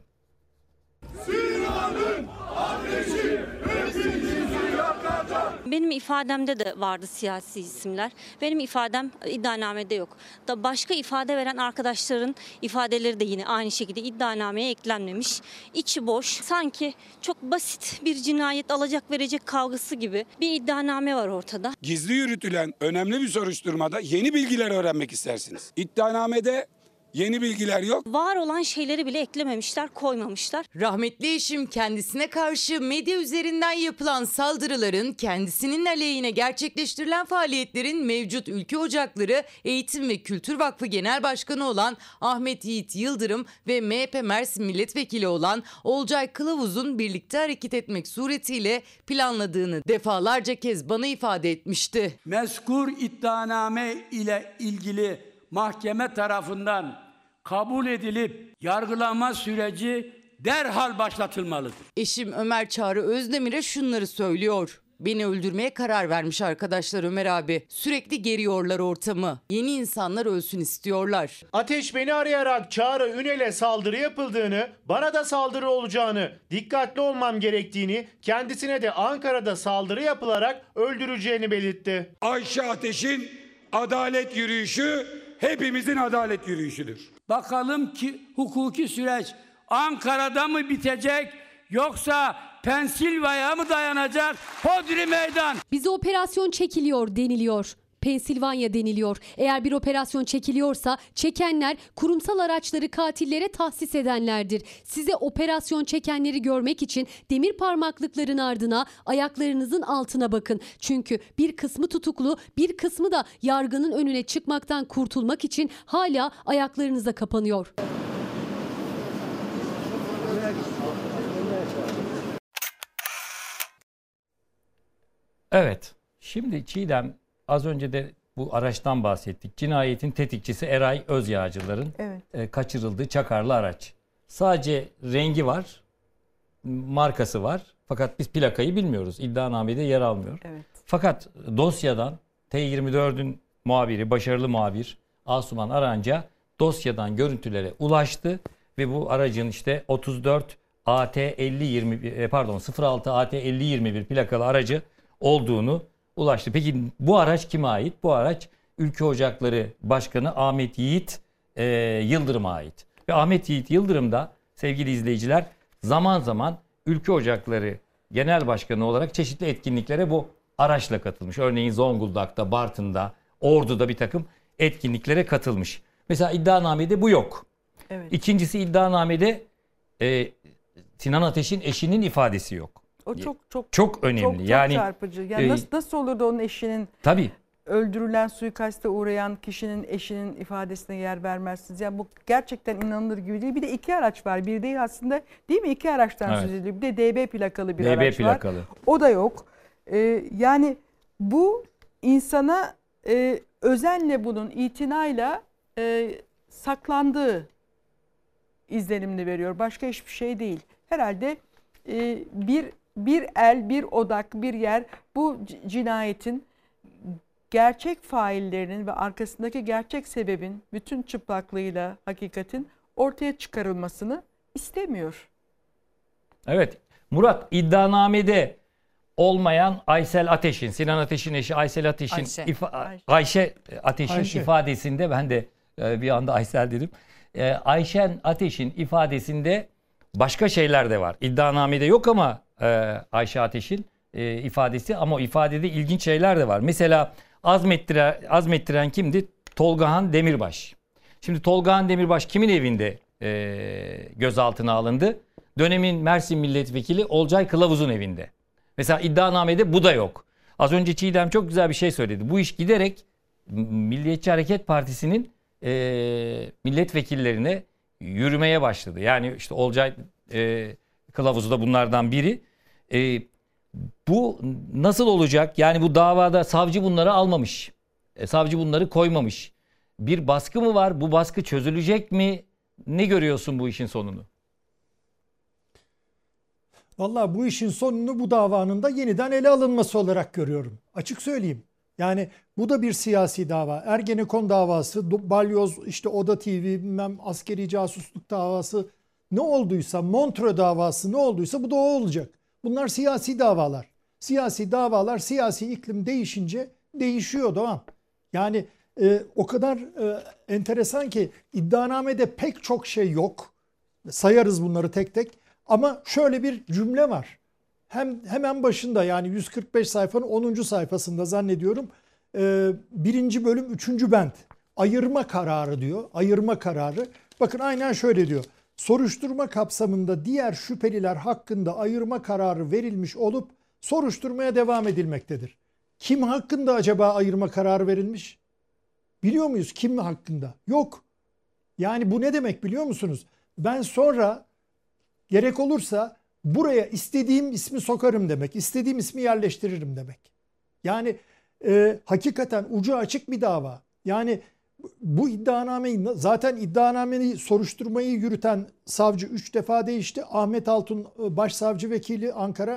Sinan'ın ateşi hepimizi yakacak. Benim ifademde de vardı siyasi isimler. Benim ifadem iddianamede yok. Da başka ifade veren arkadaşların ifadeleri de yine aynı şekilde iddianameye eklenmemiş. İçi boş, sanki çok basit bir cinayet alacak verecek kavgası gibi bir iddianame var ortada. Gizli yürütülen önemli bir soruşturmada yeni bilgiler öğrenmek istersiniz. İddianamede yeni bilgiler yok. Var olan şeyleri bile eklememişler, koymamışlar. Rahmetli eşim kendisine karşı medya üzerinden yapılan saldırıların, kendisinin aleyhine gerçekleştirilen faaliyetlerin mevcut Ülke Ocakları Eğitim ve Kültür Vakfı Genel Başkanı olan Ahmet Yiğit Yıldırım ve M H P Mersin Milletvekili olan Olcay Kılavuz'un birlikte hareket etmek suretiyle planladığını defalarca kez bana ifade etmişti. Mezkur iddianame ile ilgili mahkeme tarafından kabul edilip yargılama süreci derhal başlatılmalıdır. Eşim Ömer Çağrı Özdemir'e şunları söylüyor. Beni öldürmeye karar vermiş arkadaşlar Ömer abi. Sürekli geriyorlar ortamı. Yeni insanlar ölsün istiyorlar. Ateş beni arayarak Çağrı Ünel'e saldırı yapıldığını, bana da saldırı olacağını, dikkatli olmam gerektiğini, kendisine de Ankara'da saldırı yapılarak öldüreceğini belirtti. Ayşe Ateş'in adalet yürüyüşü hepimizin adalet yürüyüşüdür. Bakalım ki hukuki süreç Ankara'da mı bitecek yoksa Pensilvanya'ya mı dayanacak? Hodri meydan. Bize operasyon çekiliyor deniliyor. Pensilvanya deniliyor. Eğer bir operasyon çekiliyorsa çekenler kurumsal araçları katillere tahsis edenlerdir. Size operasyon çekenleri görmek için demir parmaklıkların ardına, ayaklarınızın altına bakın. Çünkü bir kısmı tutuklu, bir kısmı da yargının önüne çıkmaktan kurtulmak için hala ayaklarınıza kapanıyor. Evet. Şimdi Çiğdem, az önce de bu araçtan bahsettik. Cinayetin tetikçisi Eray Özyağcılar'ın evet. e, kaçırıldığı çakarlı araç. Sadece rengi var, markası var. Fakat biz plakayı bilmiyoruz. İddianamede yer almıyor. Evet. Fakat dosyadan T yirmi dördün muhabiri, başarılı muhabir Asuman Aranca dosyadan görüntülere ulaştı ve bu aracın işte otuz dört A T elli yirmi pardon sıfır altı A T elli yirmi bir plakalı aracı olduğunu ulaştı. Peki bu araç kime ait? Bu araç Ülke Ocakları Başkanı Ahmet Yiğit e, Yıldırım'a ait. Ve Ahmet Yiğit Yıldırım da sevgili izleyiciler zaman zaman Ülke Ocakları Genel Başkanı olarak çeşitli etkinliklere bu araçla katılmış. Örneğin Zonguldak'ta, Bartın'da, Ordu'da bir takım etkinliklere katılmış. Mesela iddianamede bu yok. Evet. İkincisi iddianamede e, Sinan Ateş'in eşinin ifadesi yok. O çok çok çok önemli. Çok, çok yani çarpıcı. Yani e, nasıl nasıl olurdu onun eşinin tabii öldürülen, suikaste uğrayan kişinin eşinin ifadesine yer vermezsiniz? Yani bu gerçekten inanılır gibi değil. Bir de iki araç var. Bir değil aslında, değil mi? İki araçtan evet. söz ediliyor. Bir de D B plakalı bir D B araç plakalı. var. O da yok. Ee, yani bu insana e, özenle bunun itinayla e, saklandığı izlenimini veriyor. Başka hiçbir şey değil. Herhalde e, bir bir el, bir odak, bir yer bu cinayetin gerçek faillerinin ve arkasındaki gerçek sebebin bütün çıplaklığıyla hakikatin ortaya çıkarılmasını istemiyor. Evet. Murat, iddianamede olmayan Aysel Ateş'in, Sinan Ateş'in eşi Aysel Ateş'in Ayşe, ifa- Ayşe. Ayşe Ateş'in Ayşe. ifadesinde, ben de bir anda Aysel dedim. Ayşen Ateş'in ifadesinde başka şeyler de var. İddianamede yok ama Ayşe Ateş'in ifadesi, ama o ifadede ilginç şeyler de var. Mesela azmettiren, azmettiren kimdi? Tolgahan Demirbaş. Şimdi Tolgahan Demirbaş kimin evinde e, gözaltına alındı? Dönemin Mersin Milletvekili Olcay Kılavuz'un evinde. Mesela iddianamede bu da yok. Az önce Çiğdem çok güzel bir şey söyledi. Bu iş giderek Milliyetçi Hareket Partisi'nin e, milletvekillerine yürümeye başladı. Yani işte Olcay e, Kılavuz da bunlardan biri. E, bu nasıl olacak? Yani bu davada savcı bunları almamış. E, savcı bunları koymamış. Bir baskı mı var? Bu baskı çözülecek mi? Ne görüyorsun bu işin sonunu? Vallahi bu işin sonunu bu davanın da yeniden ele alınması olarak görüyorum. Açık söyleyeyim. Yani bu da bir siyasi dava. Ergenekon davası, Balyoz, işte Oda T V, bilmem askeri casusluk davası, ne olduysa, Montreux davası ne olduysa bu da o olacak. Bunlar siyasi davalar. Siyasi davalar, siyasi iklim değişince değişiyor Doğan. Yani e, o kadar e, enteresan ki iddianamede pek çok şey yok. Sayarız bunları tek tek. Ama şöyle bir cümle var. Hem hemen başında, yani yüz kırk beş sayfanın onuncu sayfasında zannediyorum. E, birinci bölüm üçüncü bent. Ayırma kararı diyor. Ayırma kararı. Bakın aynen şöyle diyor. Soruşturma kapsamında diğer şüpheliler hakkında ayırma kararı verilmiş olup soruşturmaya devam edilmektedir. Kim hakkında acaba ayırma kararı verilmiş? Biliyor muyuz kim hakkında? Yok. Yani bu ne demek biliyor musunuz? Ben sonra gerek olursa buraya istediğim ismi sokarım demek. İstediğim ismi yerleştiririm demek. Yani e, hakikaten ucu açık bir dava. Yani bu iddianameyi, zaten iddianameyi, soruşturmayı yürüten savcı üç defa değişti. Ahmet Altun başsavcı vekili Ankara,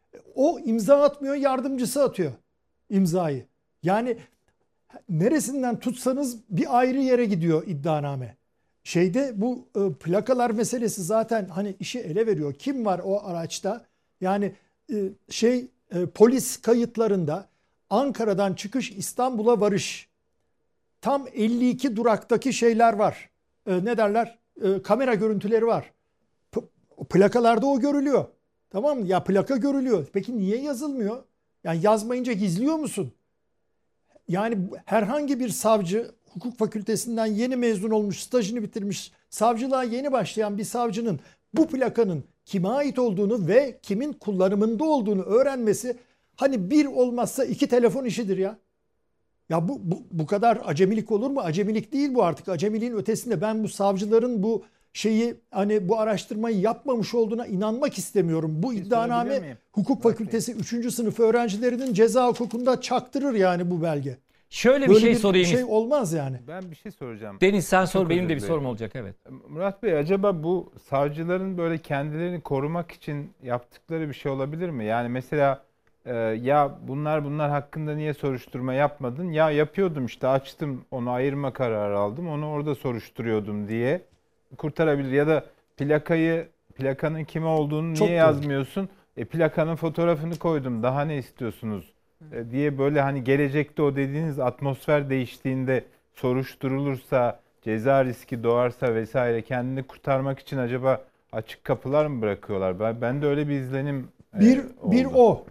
O imza atmıyor, yardımcısı atıyor imzayı. Yani neresinden tutsanız bir ayrı yere gidiyor iddianame. Şeyde bu e, plakalar meselesi zaten hani işi ele veriyor. Kim var o araçta? Yani e, şey e, polis kayıtlarında Ankara'dan çıkış, İstanbul'a varış, tam elli iki duraktaki şeyler var. E, ne derler? E, kamera görüntüleri var. P- plakalarda o görülüyor. Tamam mı? Ya plaka görülüyor. Peki niye yazılmıyor? Yani yazmayınca gizliyor musun? Yani herhangi bir savcı, hukuk fakültesinden yeni mezun olmuş, stajını bitirmiş, savcılığa yeni başlayan bir savcının bu plakanın kime ait olduğunu ve kimin kullanımında olduğunu öğrenmesi, hani bir olmazsa iki telefon işidir ya. Ya bu, bu, bu kadar acemilik olur mu? Acemilik değil bu artık. Acemiliğin ötesinde ben bu savcıların bu şeyi, hani bu araştırmayı yapmamış olduğuna inanmak istemiyorum. Bu iddianame hukuk fakültesi üçüncü sınıf öğrencilerinin ceza hukukunda çaktırır yani bu belge. Şöyle bir Böyle şey bir sorayım. şey olmaz yani. Ben bir şey soracağım. Deniz sen sor, Çok benim de özür bir sorum dilerim. olacak, evet. Murat Bey, acaba bu savcıların böyle kendilerini korumak için yaptıkları bir şey olabilir mi? Yani mesela e, ya bunlar bunlar hakkında niye soruşturma yapmadın? Ya yapıyordum işte, açtım onu, ayırma kararı aldım, onu orada soruşturuyordum diye kurtarabilir. Ya da plakayı, plakanın kime olduğunu Çok niye doğru. yazmıyorsun? E plakanın fotoğrafını koydum, daha ne istiyorsunuz e, diye, böyle hani gelecekte o dediğiniz atmosfer değiştiğinde soruşturulursa, ceza riski doğarsa vesaire, kendini kurtarmak için acaba açık kapılar mı bırakıyorlar? Ben, ben de öyle bir izlenim e, Bir, oldu. bir o.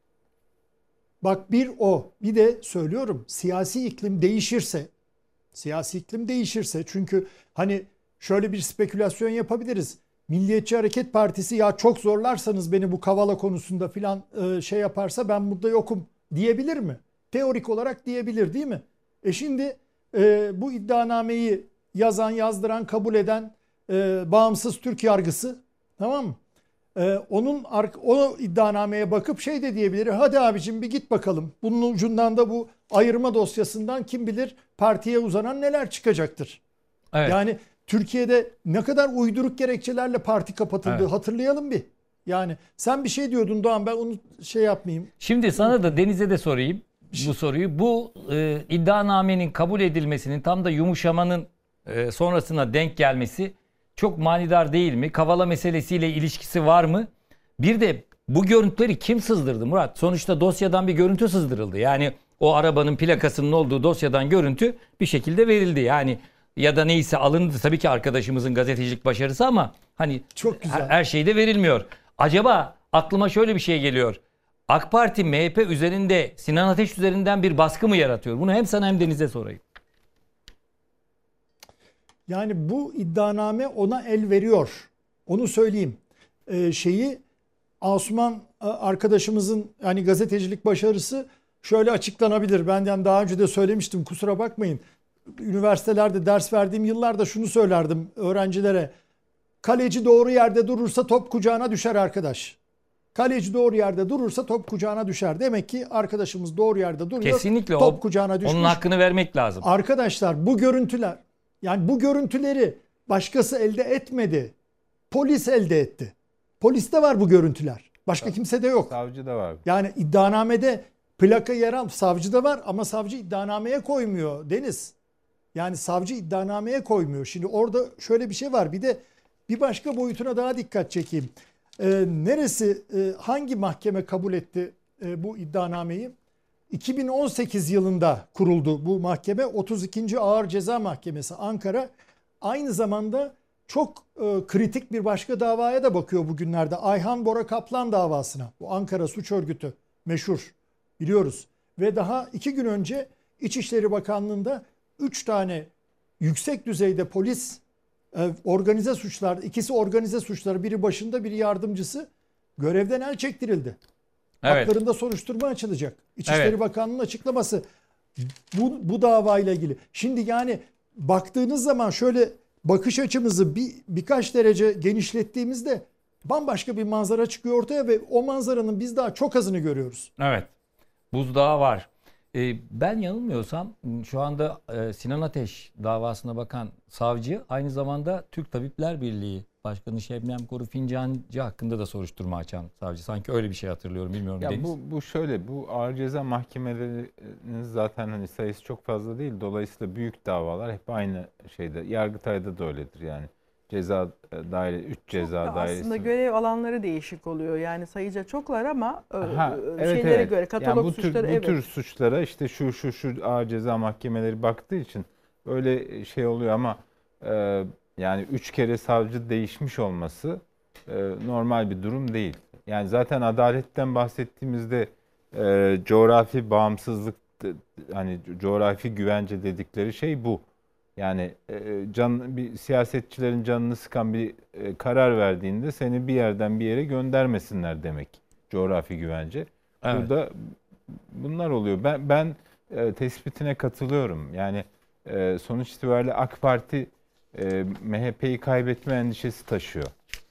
Bak bir o. Bir de söylüyorum, siyasi iklim değişirse, siyasi iklim değişirse, çünkü hani şöyle bir spekülasyon yapabiliriz. Milliyetçi Hareket Partisi ya çok zorlarsanız beni bu Kavala konusunda filan e, şey yaparsa ben burada yokum diyebilir mi? Teorik olarak diyebilir değil mi? E şimdi e, bu iddianameyi yazan, yazdıran, kabul eden e, bağımsız Türk yargısı, tamam mı? E, onun o iddianameye bakıp şey de diyebilir. Hadi abicim bir git bakalım. Bunun ucundan da bu ayırma dosyasından kim bilir partiye uzanan neler çıkacaktır. Evet. Yani Türkiye'de ne kadar uyduruk gerekçelerle parti kapatıldı, Evet. hatırlayalım bir. Yani sen bir şey diyordun Doğan, ben onu şey yapmayayım. Şimdi sana da Deniz'e de sorayım bu soruyu. Bu e, iddianamenin kabul edilmesinin, tam da yumuşamanın e, sonrasına denk gelmesi çok manidar değil mi? Kavala meselesiyle ilişkisi var mı? Bir de bu görüntüleri kim sızdırdı Murat? Sonuçta dosyadan bir görüntü sızdırıldı. Yani o arabanın plakasının olduğu dosyadan görüntü bir şekilde verildi. Yani ya da neyse alındı, tabii ki arkadaşımızın gazetecilik başarısı, ama hani çok güzel. Her, her şey de verilmiyor. Acaba aklıma şöyle bir şey geliyor. AK Parti M H P üzerinde, Sinan Ateş üzerinden bir baskı mı yaratıyor? Bunu hem sana hem Deniz'e sorayım. Yani bu iddianame ona el veriyor. Onu söyleyeyim. Ee, şeyi Asuman arkadaşımızın yani gazetecilik başarısı şöyle açıklanabilir. Benden daha önce de söylemiştim, kusura bakmayın. Üniversitelerde ders verdiğim yıllarda şunu söylerdim öğrencilere. Kaleci doğru yerde durursa top kucağına düşer arkadaş. Kaleci doğru yerde durursa top kucağına düşer. Demek ki arkadaşımız doğru yerde duruyor. Kesinlikle top o, kucağına düşmüş. Onun hakkını vermek lazım. Arkadaşlar bu görüntüler, yani bu görüntüleri başkası elde etmedi. Polis elde etti. Poliste var bu görüntüler. Başka kimsede yok. Savcı da var. Yani iddianamede plaka yer al. Savcıda var ama savcı iddianameye koymuyor Deniz. Yani savcı iddianameye koymuyor. Şimdi orada şöyle bir şey var. Bir de bir başka boyutuna daha dikkat çekeyim. Ee, neresi, e, hangi mahkeme kabul etti e, bu iddianameyi? iki bin on sekiz yılında kuruldu bu mahkeme. otuz ikinci Ağır Ceza Mahkemesi Ankara. Aynı zamanda çok e, kritik bir başka davaya da bakıyor bugünlerde. Ayhan Bora Kaplan davasına. Bu Ankara suç örgütü meşhur, biliyoruz. Ve daha iki gün önce İçişleri Bakanlığı'nda üç tane yüksek düzeyde polis, e, organize suçlar, ikisi organize suçları, biri başında biri yardımcısı görevden el çektirildi. Evet. Haklarında soruşturma açılacak. İçişleri Evet. Bakanlığı'nın açıklaması bu, bu davayla ilgili. Şimdi yani baktığınız zaman şöyle bakış açımızı bir birkaç derece genişlettiğimizde bambaşka bir manzara çıkıyor ortaya ve o manzaranın biz daha çok azını görüyoruz. Evet. Buzdağı var. Ee, ben yanılmıyorsam şu anda e, Sinan Ateş davasına bakan savcı aynı zamanda Türk Tabipler Birliği Başkanı Şebnem Korur Fincancı hakkında da soruşturma açan savcı. Sanki öyle bir şey hatırlıyorum, bilmiyorum. Ya Deniz. bu bu şöyle, bu ağır ceza mahkemelerinin zaten hani sayısı çok fazla değil. Dolayısıyla büyük davalar hep aynı şeyde. Yargıtay'da da öyledir yani. Ceza daire üç ceza Çok da dairesi. aslında görev alanları değişik oluyor. Yani sayıca çoklar ama Ha, evet, şeylere evet. göre katalog yani bu tür, suçları bu evet. tür suçlara işte şu şu şu ağır ceza mahkemeleri baktığı için öyle şey oluyor ama e, yani üç kere savcı değişmiş olması e, normal bir durum değil. Yani zaten adaletten bahsettiğimizde e, coğrafi bağımsızlık, hani coğrafi güvence dedikleri şey bu. Yani e, can bir siyasetçilerin canını sıkan bir e, karar verdiğinde seni bir yerden bir yere göndermesinler demek. Coğrafi güvence. Evet. Burada bunlar oluyor. Ben ben e, tespitine katılıyorum. Yani e, sonuç itibariyle AK Parti e, M H P'yi kaybetme endişesi taşıyor.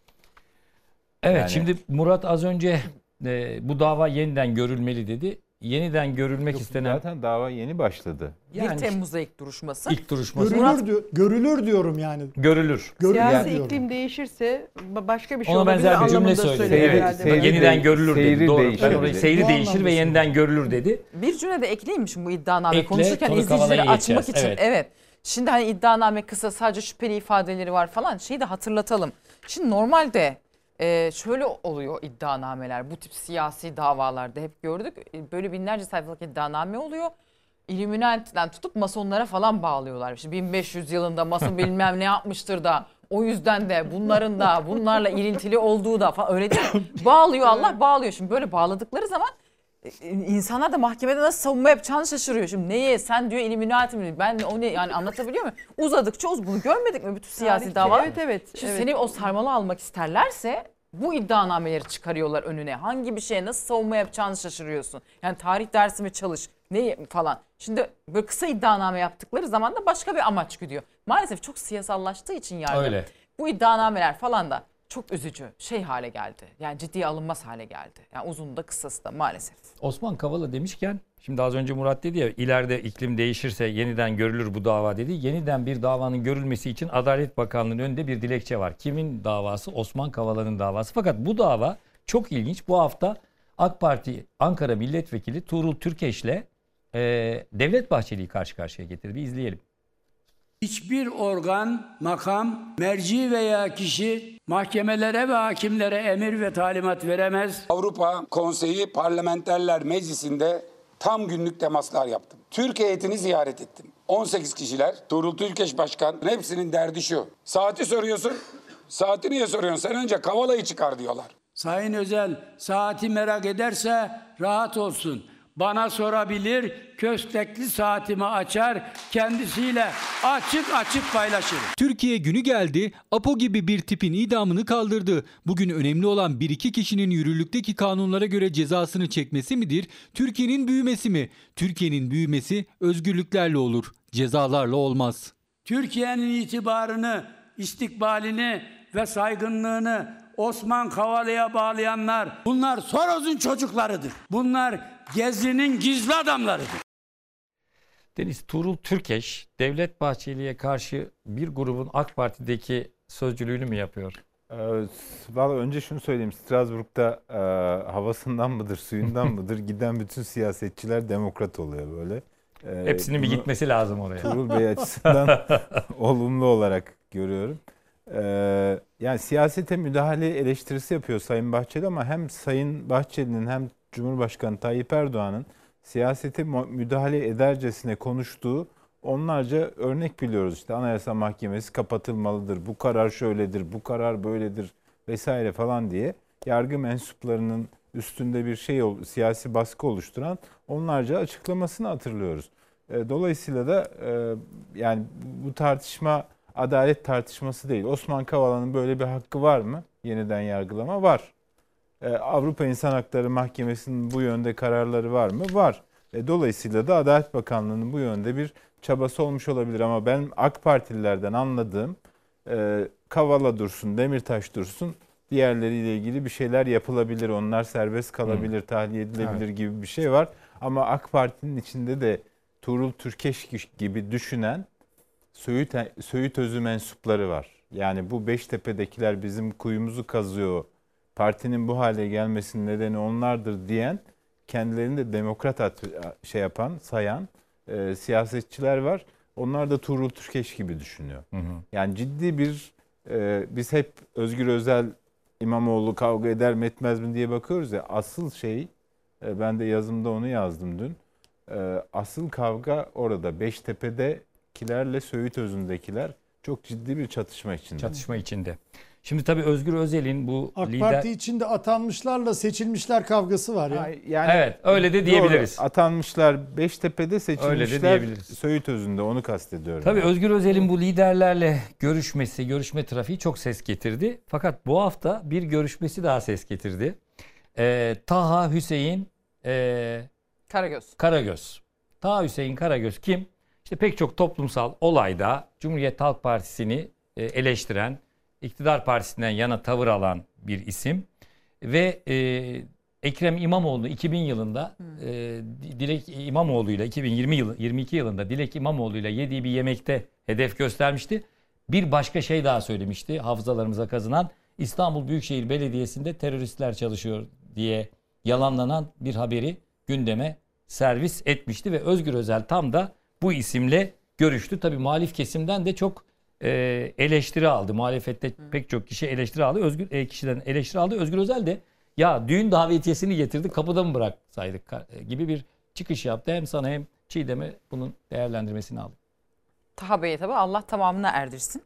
Evet, Yani- şimdi Murat az önce e, bu dava yeniden görülmeli dedi. Yeniden görülmek Yok, istenen... zaten dava yeni başladı. Yani bir Temmuz'da ilk duruşması. İlk duruşması. Görülür, diyor- görülür diyorum yani. Görülür. Görülür Siyasi diyorum. iklim değişirse ba- başka bir şey Ona olabilir benzer bir cümle anlamında söyledi. söyledi Evet, herhalde. seyri- yeniden görülür dedi. seyri Doğru. değişir Ben orayı dedi. seyri Bu değişir anlamda ve yeniden görülür dedi. Bir cümle de ekleyeyim şimdi bu iddianame Ekle, konuşurken sonra izleyicileri Kavala'ya açmak geçeceğiz. için. Evet. Evet. Şimdi hani iddianame kısa, sadece şüpheli ifadeleri var falan, şeyi de hatırlatalım. Şimdi normalde e, şöyle oluyor iddianameler, bu tip siyasi davalarda hep gördük. E, Böyle binlerce sayfalık iddianame oluyor. İlluminati'den tutup masonlara falan bağlıyorlar. İşte bin beş yüz yılında mason bilmem ne yapmıştır da o yüzden de bunların da bunlarla ilintili olduğu da falan, öyle değil mi? Bağlıyor, Allah bağlıyor. Şimdi böyle bağladıkları zaman e, insanlar da mahkemede nasıl savunma yapacağını şaşırıyor. Şimdi neye sen diyor Illuminati mi? Ben o ne yani, anlatabiliyor muyum? Uzadıkça uz, bunu görmedik mi bütün siyasi Tarihte, davalar? evet, evet, Şimdi evet. seni o sarmalı almak isterlerse bu iddianameleri çıkarıyorlar önüne. Hangi bir şeye nasıl savunma yapacağını şaşırıyorsun. Yani tarih dersimi çalış ne falan. Şimdi böyle kısa iddianame yaptıkları zaman da başka bir amaç güdüyor. Maalesef çok siyasallaştığı için yargı. Öyle. Bu iddianameler falan da çok üzücü şey hale geldi. Yani ciddiye alınmaz hale geldi. Yani uzun da kısası da maalesef. Osman Kavala demişken, şimdi az önce Murat dedi ya, ileride iklim değişirse yeniden görülür bu dava dedi. Yeniden bir davanın görülmesi için Adalet Bakanlığı'nın önünde bir dilekçe var. Kimin davası? Osman Kavala'nın davası. Fakat bu dava çok ilginç. Bu hafta AK Parti Ankara Milletvekili Tuğrul Türkeş'le e, Devlet Bahçeli'yi karşı karşıya getirdi. Bir izleyelim. Hiçbir organ, makam, merci veya kişi mahkemelere ve hakimlere emir ve talimat veremez. Avrupa Konseyi Parlamenterler Meclisi'nde tam günlük temaslar yaptım. Türk heyetini ziyaret ettim. on sekiz kişiler, Tuğrul Türkeş Başkan, hepsinin derdi şu. Saati soruyorsun, saati niye soruyorsun? Sen önce Kavala'yı çıkar diyorlar. Sayın Özel saati merak ederse rahat olsun. Bana sorabilir, köstekli saatimi açar, kendisiyle açık açık paylaşırım. Türkiye günü geldi, Apo gibi bir tipin idamını kaldırdı. Bugün önemli olan bir iki kişinin yürürlükteki kanunlara göre cezasını çekmesi midir? Türkiye'nin büyümesi mi? Türkiye'nin büyümesi özgürlüklerle olur, cezalarla olmaz. Türkiye'nin itibarını, istikbalini ve saygınlığını Osman Kavala'ya bağlayanlar, bunlar Soros'un çocuklarıdır. Bunlar Gezi'nin gizli adamlarıdır. Deniz, Tuğrul Türkeş Devlet Bahçeli'ye karşı bir grubun AK Parti'deki sözcülüğünü mü yapıyor? Ee, Vallahi önce şunu söyleyeyim. Strasbourg'da e, havasından mıdır, suyundan mıdır giden bütün siyasetçiler demokrat oluyor böyle. Ee, Hepsinin bir bunu gitmesi lazım oraya. Tuğrul Bey açısından olumlu olarak görüyorum. Ee, yani siyasete müdahale eleştirisi yapıyor Sayın Bahçeli ama hem Sayın Bahçeli'nin hem Cumhurbaşkanı Tayyip Erdoğan'ın siyasete müdahale edercesine konuştuğu onlarca örnek biliyoruz. İşte Anayasa Mahkemesi kapatılmalıdır, bu karar şöyledir, bu karar böyledir vesaire falan diye yargı mensuplarının üstünde bir şey, siyasi baskı oluşturan onlarca açıklamasını hatırlıyoruz. Dolayısıyla da yani bu tartışma adalet tartışması değil. Osman Kavala'nın böyle bir hakkı var mı? Yeniden yargılama var. Avrupa İnsan Hakları Mahkemesi'nin bu yönde kararları var mı? Var. Dolayısıyla da Adalet Bakanlığı'nın bu yönde bir çabası olmuş olabilir ama ben AK Partililerden anladığım Kavala dursun, Demirtaş dursun, diğerleriyle ilgili bir şeyler yapılabilir. Onlar serbest kalabilir, hmm. tahliye edilebilir evet. gibi bir şey var. Ama AK Parti'nin içinde de Tuğrul Türkeş gibi düşünen Söğüt, Söğüt özü mensupları var. Yani bu Beştepe'dekiler bizim kuyumuzu kazıyor, partinin bu hale gelmesinin nedeni onlardır diyen, kendilerini de demokrat at, şey yapan, sayan e, siyasetçiler var. Onlar da Tuğrul Türkeş gibi düşünüyor. Hı hı. Yani ciddi bir, e, biz hep Özgür Özel, İmamoğlu kavga eder mi etmez mi diye bakıyoruz ya. Asıl şey, e, ben de yazımda onu yazdım dün. E, asıl kavga orada. Beştepe'dekilerle Söğütözü'ndekiler çok ciddi bir çatışma içinde. Çatışma içinde. Şimdi tabii Özgür Özel'in bu AK lider... Parti içinde atanmışlarla seçilmişler kavgası var ya. Yani, evet, öyle de diyebiliriz. Doğru, atanmışlar Beştepe'de, seçilmişler Söğütözü'nde, onu kastediyorum. Tabii yani. Özgür Özel'in bu liderlerle görüşmesi, görüşme trafiği çok ses getirdi. Fakat bu hafta bir görüşmesi daha ses getirdi. Ee, Taha Hüseyin e, Karagöz. Karagöz. Taha Hüseyin Karagöz kim? İşte pek çok toplumsal olayda Cumhuriyet Halk Partisi'ni e, eleştiren, İktidar Partisi'nden yana tavır alan bir isim ve e, Ekrem İmamoğlu iki bin yılında e, Dilek İmamoğlu ile iki bin yirmi yıl yirmi iki yılında Dilek İmamoğlu ile yediği bir yemekte hedef göstermişti. Bir başka şey daha söylemişti hafızalarımıza kazınan, İstanbul Büyükşehir Belediyesi'nde teröristler çalışıyor diye yalanlanan bir haberi gündeme servis etmişti ve Özgür Özel tam da bu isimle görüştü. Tabii muhalif kesimden de çok e, eleştiri aldı. Muhalefette hmm. pek çok kişi eleştiri aldı. Özgür e, kişiden eleştiri aldı. Özgür Özel de ya düğün davetiyesini getirdik, kapıda mı bıraksaydık gibi bir çıkış yaptı. Hem sana hem Çiğdem'e bunun değerlendirmesini aldı. Taha Bey'e tabii Allah tamamına erdirsin.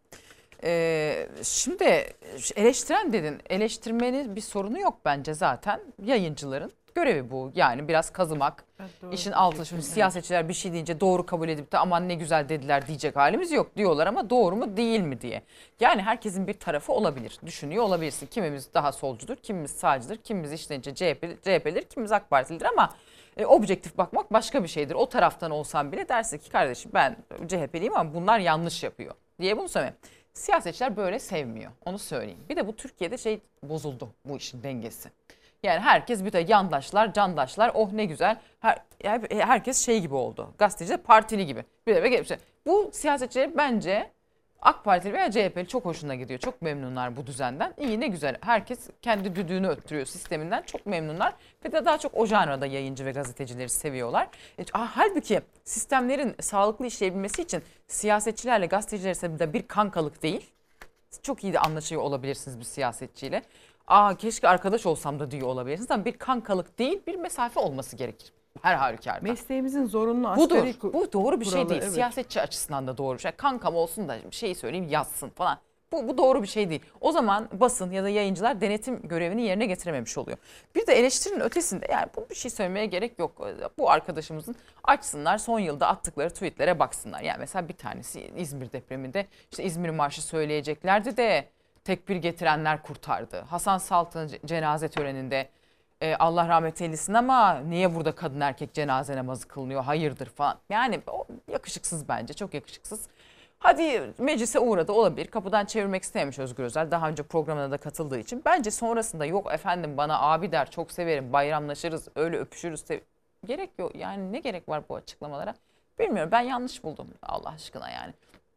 Ee, şimdi eleştiren dedin. Eleştirmenin bir sorunu yok bence zaten. Yayıncıların görevi bu. Yani biraz kazımak. Evet, işin altı. Şimdi siyasetçiler bir şey deyince doğru kabul edip de aman ne güzel dediler diyecek halimiz yok diyorlar ama doğru mu değil mi diye. Yani herkesin bir tarafı olabilir. Düşünüyor olabilirsin. Kimimiz daha solcudur, kimimiz sağcıdır, kimimiz içten C H P, C H P'lidir, kimimiz AK Partilidir ama e, objektif bakmak başka bir şeydir. O taraftan olsan bile dersin ki kardeşim ben C H P'liyim ama bunlar yanlış yapıyor diye bunu söyleyeyim. Siyasetçiler böyle sevmiyor. Onu söyleyeyim. Bir de bu Türkiye'de şey bozuldu, bu işin dengesi. Yani herkes bir de yandaşlar, candaşlar, oh ne güzel. Her, herkes şey gibi oldu. Gazeteci de partili gibi. Bir de bir şey. Bu siyasetçiler bence AK Partili veya C H P'li çok hoşuna gidiyor. Çok memnunlar bu düzenden. İyi ne güzel. Herkes kendi düdüğünü öttürüyor sisteminden. Çok memnunlar. Ve de daha çok o janrada yayıncı ve gazetecileri seviyorlar. E, halbuki sistemlerin sağlıklı işleyebilmesi için siyasetçilerle gazeteciler arasında bir kankalık değil. Çok iyi de anlaşıyor olabilirsiniz bir siyasetçiyle. Aa keşke arkadaş olsam da diyor olabilirsiniz ama bir kankalık değil, bir mesafe olması gerekir. Her halükarda. Mesleğimizin zorunlu Budur. asgari Bu doğru bir kuralı, şey değil. evet. Siyasetçi açısından da doğru bir şey. Kankam olsun da bir şey söyleyeyim yazsın falan. Bu, bu doğru bir şey değil. O zaman basın ya da yayıncılar denetim görevini yerine getirememiş oluyor. Bir de eleştirinin ötesinde yani bu bir şey söylemeye gerek yok. Bu arkadaşımızın açsınlar son yılda attıkları tweetlere baksınlar. Yani mesela bir tanesi İzmir depreminde işte İzmir Marşı söyleyeceklerdi de tekbir getirenler kurtardı. Hasan Salt'ın cenaze töreninde e, Allah rahmet eylesin ama niye burada kadın erkek cenaze namazı kılınıyor hayırdır falan. Yani o yakışıksız bence, çok yakışıksız. Hadi meclise uğradı olabilir. Kapıdan çevirmek istememiş Özgür Özel. Daha önce programına da katıldığı için. Bence sonrasında yok efendim bana abi der çok severim bayramlaşırız öyle öpüşürüz. Gerek yok yani ne gerek var bu açıklamalara? Bilmiyorum ben yanlış buldum Allah aşkına yani.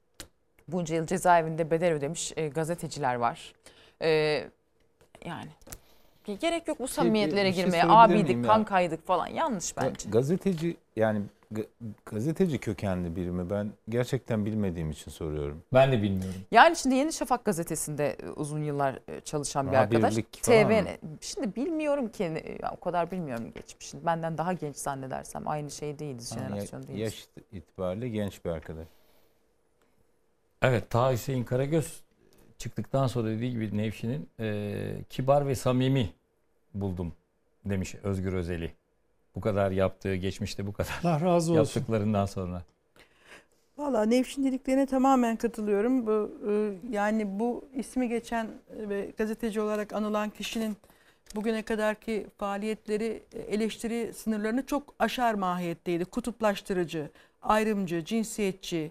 Bunca yıl cezaevinde bedel ödemiş e, gazeteciler var. E, yani gerek yok bu samimiyetlere bir şey girmeye. Abiydik, kankaydık falan. Yanlış bence. Gazeteci yani gazeteci kökenli biri mi? Ben gerçekten bilmediğim için soruyorum. Ben de bilmiyorum. Yani şimdi Yeni Şafak gazetesinde uzun yıllar çalışan bir arkadaş. T V şimdi bilmiyorum ki o kadar bilmiyorum geçmişini. Benden daha genç zannedersem aynı şey değiliz, ha, jenerasyon değiliz. Yaş itibariyle genç bir arkadaş. Evet, Taha Hüseyin Karagöz çıktıktan sonra dediği gibi Nevşin'in e, kibar ve samimi buldum demiş Özgür Özel'i. Bu kadar yaptığı, geçmişte bu kadar Allah razı olsun. yaptıklarından sonra. Valla Nevşin dediklerine tamamen katılıyorum. Bu, yani bu ismi geçen ve gazeteci olarak anılan kişinin bugüne kadarki faaliyetleri eleştiri sınırlarını çok aşar mahiyetteydi. Kutuplaştırıcı, ayrımcı, cinsiyetçi,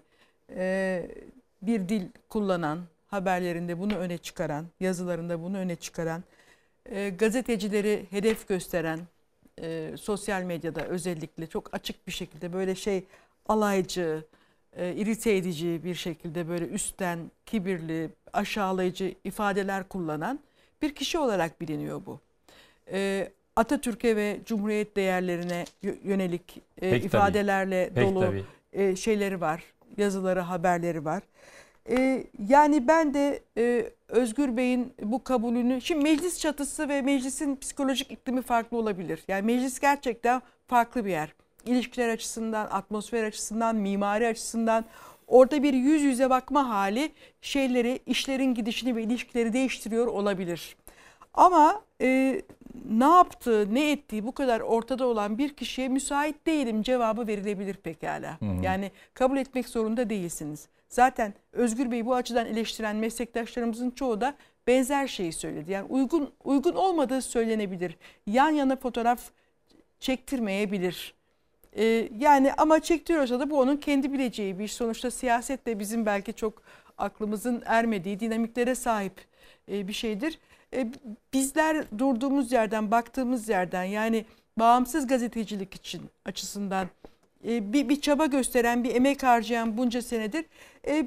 bir dil kullanan, haberlerinde bunu öne çıkaran, yazılarında bunu öne çıkaran, gazetecileri hedef gösteren, sosyal medyada özellikle çok açık bir şekilde böyle şey alaycı, e, irite edici bir şekilde böyle üstten kibirli, aşağılayıcı ifadeler kullanan bir kişi olarak biliniyor bu. E, Atatürk'e ve Cumhuriyet değerlerine yönelik e, Peki, ifadelerle tabii. dolu Peki, e, şeyleri var, yazıları, haberleri var. E, yani ben de e, Özgür Bey'in bu kabulünü, şimdi meclis çatısı ve meclisin psikolojik iklimi farklı olabilir. Yani meclis gerçekten farklı bir yer. İlişkiler açısından, atmosfer açısından, mimari açısından orada bir yüz yüze bakma hali şeyleri, işlerin gidişini ve ilişkileri değiştiriyor olabilir. Ama e, ne yaptığı, ne ettiği bu kadar ortada olan bir kişiye müsait değilim cevabı verilebilir pekala. Hı hı. Yani kabul etmek zorunda değilsiniz. Zaten Özgür Bey bu açıdan eleştiren meslektaşlarımızın çoğu da benzer şeyi söyledi. Yani uygun uygun olmadığı söylenebilir. Yan yana fotoğraf çektirmeyebilir. Ee, yani ama çektiriyorsa da bu onun kendi bileceği bir iş. Sonuçta siyaset de bizim belki çok aklımızın ermediği dinamiklere sahip e, bir şeydir. E, bizler durduğumuz yerden, baktığımız yerden, yani bağımsız gazetecilik için açısından e, bir, bir çaba gösteren, bir emek harcayan bunca senedir e,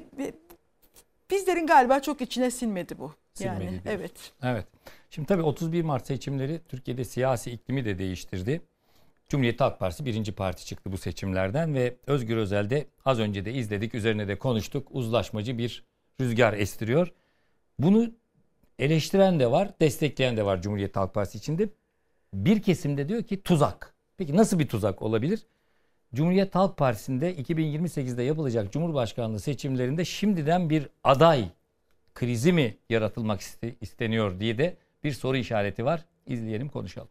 bizlerin galiba çok içine sinmedi bu. Sinmedi yani diyorsun. evet. Evet. Şimdi tabii otuz bir Mart seçimleri Türkiye'de siyasi iklimi de değiştirdi. Cumhuriyet Halk Partisi birinci parti çıktı bu seçimlerden ve Özgür Özel de az önce de izledik, üzerine de konuştuk. Uzlaşmacı bir rüzgar estiriyor. Bunu eleştiren de var, destekleyen de var Cumhuriyet Halk Partisi içinde. Bir kesimde diyor ki tuzak. Peki nasıl bir tuzak olabilir? Cumhuriyet Halk Partisi'nde iki bin yirmi sekizde yapılacak Cumhurbaşkanlığı seçimlerinde şimdiden bir aday krizi mi yaratılmak isteniyor diye de bir soru işareti var. İzleyelim, konuşalım.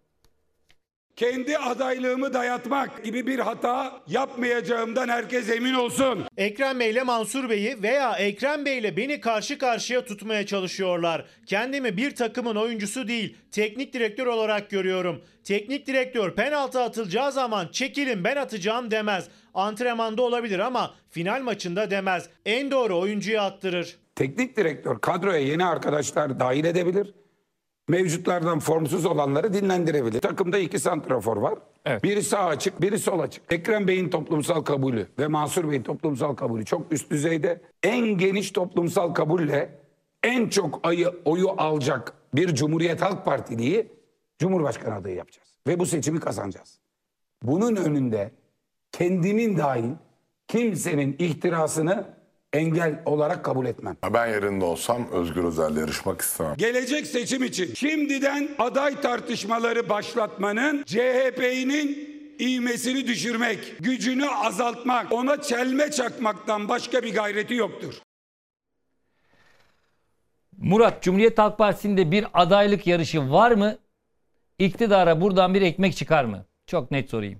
Kendi adaylığımı dayatmak gibi bir hata yapmayacağımdan herkes emin olsun. Ekrem Bey ile Mansur Bey'i veya Ekrem Bey ile beni karşı karşıya tutmaya çalışıyorlar. Kendimi bir takımın oyuncusu değil, teknik direktör olarak görüyorum. Teknik direktör penaltı atılacağı zaman çekilin ben atacağım demez. Antrenmanda olabilir ama final maçında demez. En doğru oyuncuyu attırır. Teknik direktör kadroya yeni arkadaşlar dahil edebilir. Mevcutlardan formsuz olanları dinlendirebilir. Takımda iki santrafor var. Evet. Biri sağ açık, biri sol açık. Ekrem Bey'in toplumsal kabulü ve Mansur Bey'in toplumsal kabulü çok üst düzeyde. En geniş toplumsal kabulle en çok ayı, oyu alacak bir Cumhuriyet Halk Partiliği Cumhurbaşkanı adayı yapacağız. Ve bu seçimi kazanacağız. Bunun önünde kendimin dahil kimsenin ihtirasını engel olarak kabul etmem. Ben yerinde olsam Özgür Özel'le yarışmak istemem. Gelecek seçim için şimdiden aday tartışmaları başlatmanın C H P'nin ivmesini düşürmek, gücünü azaltmak, ona çelme çakmaktan başka bir gayreti yoktur. Murat, Cumhuriyet Halk Partisi'nde bir adaylık yarışı var mı? İktidara buradan bir ekmek çıkar mı? Çok net sorayım.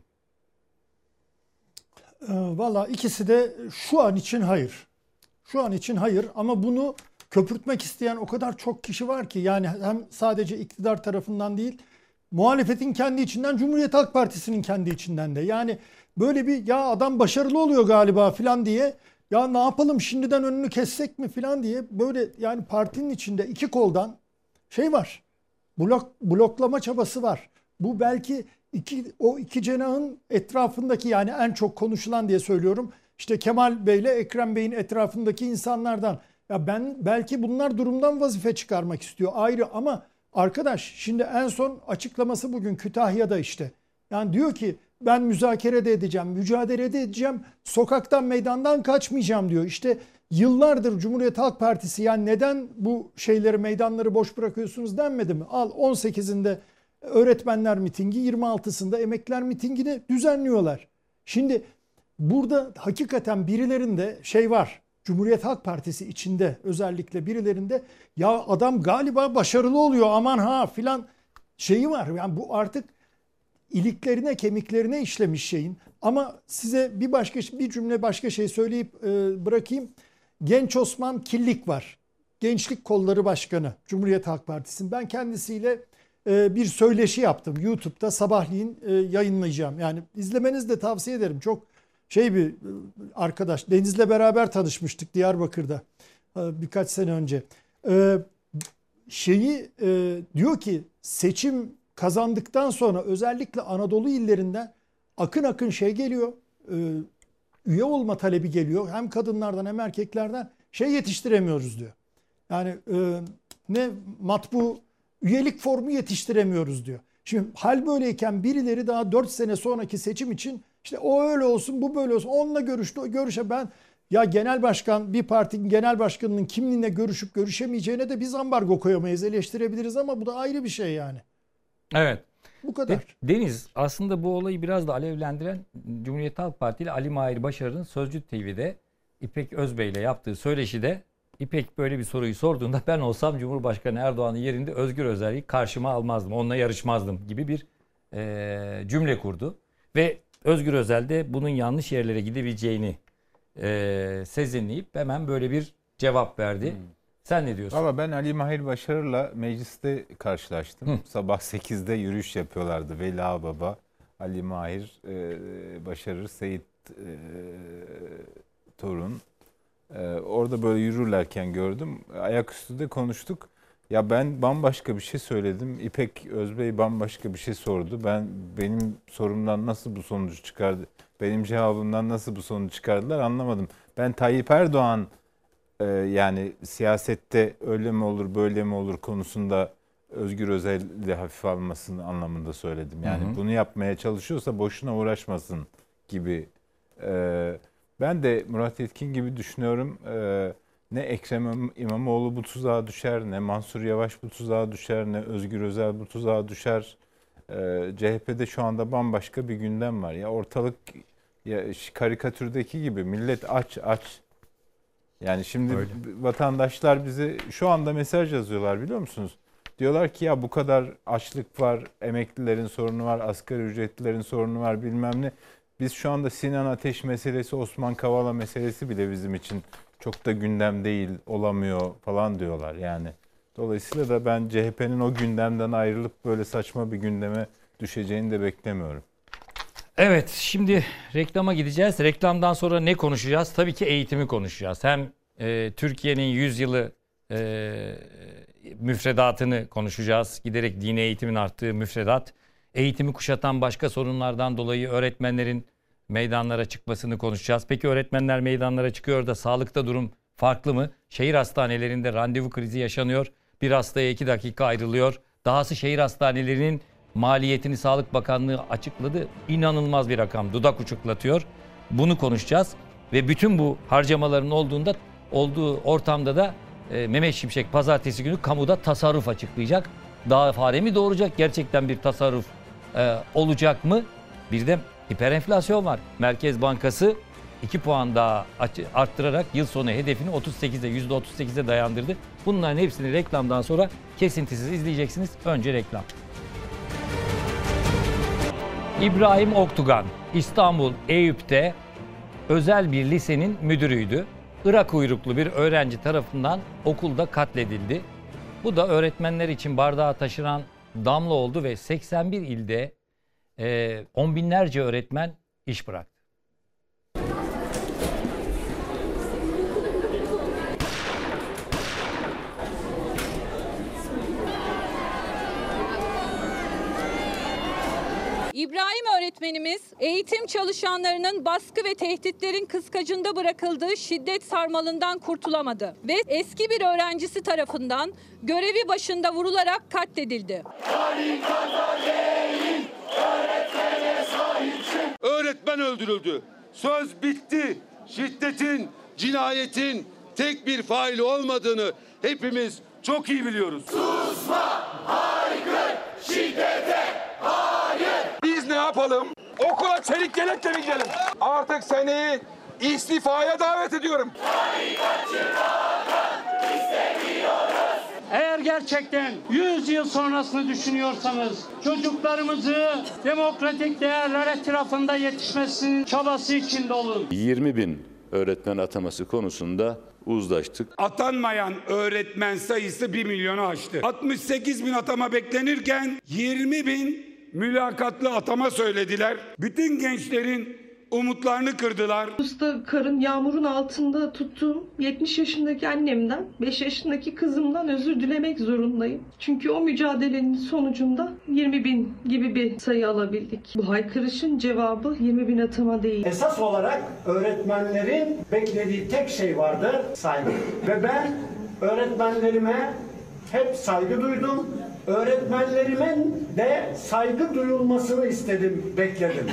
E, Valla ikisi de şu an için hayır. Şu an için hayır ama bunu köpürtmek isteyen o kadar çok kişi var ki, yani hem sadece iktidar tarafından değil, muhalefetin kendi içinden, Cumhuriyet Halk Partisi'nin kendi içinden de. Yani böyle bir ya adam başarılı oluyor galiba filan diye, ya ne yapalım şimdiden önünü kessek mi filan diye, böyle yani partinin içinde iki koldan şey var. Blok, bloklama çabası var. Bu belki iki, o iki cenahın etrafındaki, yani en çok konuşulan diye söylüyorum, İşte Kemal Bey ile Ekrem Bey'in etrafındaki insanlardan. Ya ben belki bunlar durumdan vazife çıkarmak istiyor ayrı, ama arkadaş şimdi en son açıklaması bugün Kütahya'da işte. Yani diyor ki ben müzakere de edeceğim, mücadele de edeceğim, sokaktan meydandan kaçmayacağım diyor. İşte yıllardır Cumhuriyet Halk Partisi, yani neden bu şeyleri, meydanları boş bırakıyorsunuz denmedi mi? Al on sekizinde öğretmenler mitingi, yirmi altısında emekliler mitingini düzenliyorlar. Şimdi burada hakikaten birilerinde şey var. Cumhuriyet Halk Partisi içinde özellikle birilerinde ya adam galiba başarılı oluyor aman ha filan şeyi var. Yani bu artık iliklerine kemiklerine işlemiş şeyin. Ama size bir başka bir cümle başka şey söyleyip e, bırakayım. Genç Osman Killik var. Gençlik Kolları Başkanı Cumhuriyet Halk Partisi'nin. Ben kendisiyle e, bir söyleşi yaptım. YouTube'da sabahleyin e, yayınlayacağım. Yani izlemenizi de tavsiye ederim. Çok şey bir arkadaş. Deniz'le beraber tanışmıştık Diyarbakır'da birkaç sene önce. Ee, şeyi e, diyor ki seçim kazandıktan sonra özellikle Anadolu illerinden akın akın şey geliyor. E, üye olma talebi geliyor. Hem kadınlardan hem erkeklerden şey yetiştiremiyoruz diyor. Yani e, ne matbu üyelik formu yetiştiremiyoruz diyor. Şimdi hal böyleyken birileri daha dört sene sonraki seçim için işte o öyle olsun bu böyle olsun onunla görüştü görüşe ben ya genel başkan bir partinin genel başkanının kimliğine görüşüp görüşemeyeceğine de biz ambargo koyamayız eleştirebiliriz ama bu da ayrı bir şey yani. Evet. Bu kadar. Deniz aslında bu olayı biraz da alevlendiren Cumhuriyet Halk Partili ile Ali Mahir Başarır'ın Sözcü T V'de İpek Özbey ile yaptığı söyleşide İpek böyle bir soruyu sorduğunda ben olsam Cumhurbaşkanı Erdoğan'ın yerinde Özgür Özel'i karşıma almazdım, onunla yarışmazdım gibi bir e, cümle kurdu. Ve Özgür Özel de bunun yanlış yerlere gidebileceğini e, sezinleyip hemen böyle bir cevap verdi. Hmm. Sen ne diyorsun? Valla ben Ali Mahir Başarır'la mecliste karşılaştım. Hı. Sabah sekizde yürüyüş yapıyorlardı. Veli Ağbaba, Ali Mahir e, Başarır, Seyit e, Torun. E, orada böyle yürürlerken gördüm. Ayaküstü de konuştuk. Ya ben bambaşka bir şey söyledim. İpek Özbey bambaşka bir şey sordu. Ben benim sorumdan nasıl bu sonucu çıkardı? Benim cevabımdan nasıl bu sonucu çıkardılar anlamadım. Ben Tayyip Erdoğan e, yani siyasette öyle mi olur böyle mi olur konusunda Özgür Özel'i hafife almasını anlamında söyledim. Yani hı hı. bunu yapmaya çalışıyorsa boşuna uğraşmasın gibi. E, ben de Murat Yetkin gibi düşünüyorum. E, Ne Ekrem İmamoğlu bu tuzağa düşer, ne Mansur Yavaş bu tuzağa düşer, ne Özgür Özel bu tuzağa düşer. Ee, C H P'de şu anda bambaşka bir gündem var. Ya ortalık ya karikatürdeki gibi millet aç aç. Yani şimdi öyle. Vatandaşlar bize şu anda mesaj yazıyorlar biliyor musunuz? Diyorlar ki ya bu kadar açlık var, emeklilerin sorunu var, asgari ücretlilerin sorunu var bilmem ne. Biz şu anda Sinan Ateş meselesi, Osman Kavala meselesi bile bizim için çok da gündem değil, olamıyor falan diyorlar yani. Dolayısıyla da ben C H P'nin o gündemden ayrılıp böyle saçma bir gündeme düşeceğini de beklemiyorum. Evet, şimdi reklama gideceğiz. Reklamdan sonra ne konuşacağız? Tabii ki eğitimi konuşacağız. Hem e, Türkiye'nin yüz yılı e, müfredatını konuşacağız. Giderek dini eğitimin arttığı müfredat. Eğitimi kuşatan başka sorunlardan dolayı öğretmenlerin meydanlara çıkmasını konuşacağız. Peki öğretmenler meydanlara çıkıyor da sağlıkta durum farklı mı? Şehir hastanelerinde randevu krizi yaşanıyor. Bir hastaya iki dakika ayrılıyor. Dahası şehir hastanelerinin maliyetini Sağlık Bakanlığı açıkladı. İnanılmaz bir rakam. Dudak uçuklatıyor. Bunu konuşacağız. Ve bütün bu harcamaların olduğunda olduğu ortamda da e, Mehmet Şimşek pazartesi günü kamuda tasarruf açıklayacak. Daha fare mi doğuracak? Gerçekten bir tasarruf e, olacak mı? Bir de hiperenflasyon var. Merkez Bankası iki puan daha arttırarak yıl sonu hedefini otuz sekize yüzde otuz sekize dayandırdı. Bunların hepsini reklamdan sonra kesintisiz izleyeceksiniz. Önce reklam. İbrahim Oktugan İstanbul Eyüp'te özel bir lisenin müdürüydü. Irak uyruklu bir öğrenci tarafından okulda katledildi. Bu da öğretmenler için bardağı taşıran damla oldu ve seksen bir ilde e, on binlerce öğretmen iş bıraktı. İbrahim öğretmenimiz eğitim çalışanlarının baskı ve tehditlerin kıskacında bırakıldığı şiddet sarmalından kurtulamadı ve eski bir öğrencisi tarafından görevi başında vurularak katledildi. Öğretmen öldürüldü. Söz bitti. Şiddetin, cinayetin tek bir faili olmadığını hepimiz çok iyi biliyoruz. Susma, haykır, şiddete hayır. Biz ne yapalım? Okula çelik yelekle mi gidelim? Artık seni istifaya davet ediyorum. Eğer gerçekten yüz yıl sonrasını düşünüyorsanız çocuklarımızı demokratik değerler etrafında yetişmesinin çabası içinde olun. yirmi bin öğretmen ataması konusunda uzlaştık. Atanmayan öğretmen sayısı bir milyonu aştı. altmış sekiz bin atama beklenirken yirmi bin mülakatlı atama söylediler. Bütün gençlerin umutlarını kırdılar. Usta karın yağmurun altında tuttuğum yetmiş yaşındaki annemden, beş yaşındaki kızımdan özür dilemek zorundayım. Çünkü o mücadelenin sonucunda yirmi bin gibi bir sayı alabildik. Bu haykırışın cevabı yirmi bin atama değil. Esas olarak öğretmenlerin beklediği tek şey vardı, saygı. Ve ben öğretmenlerime hep saygı duydum. Öğretmenlerimin de saygı duyulmasını istedim, bekledim.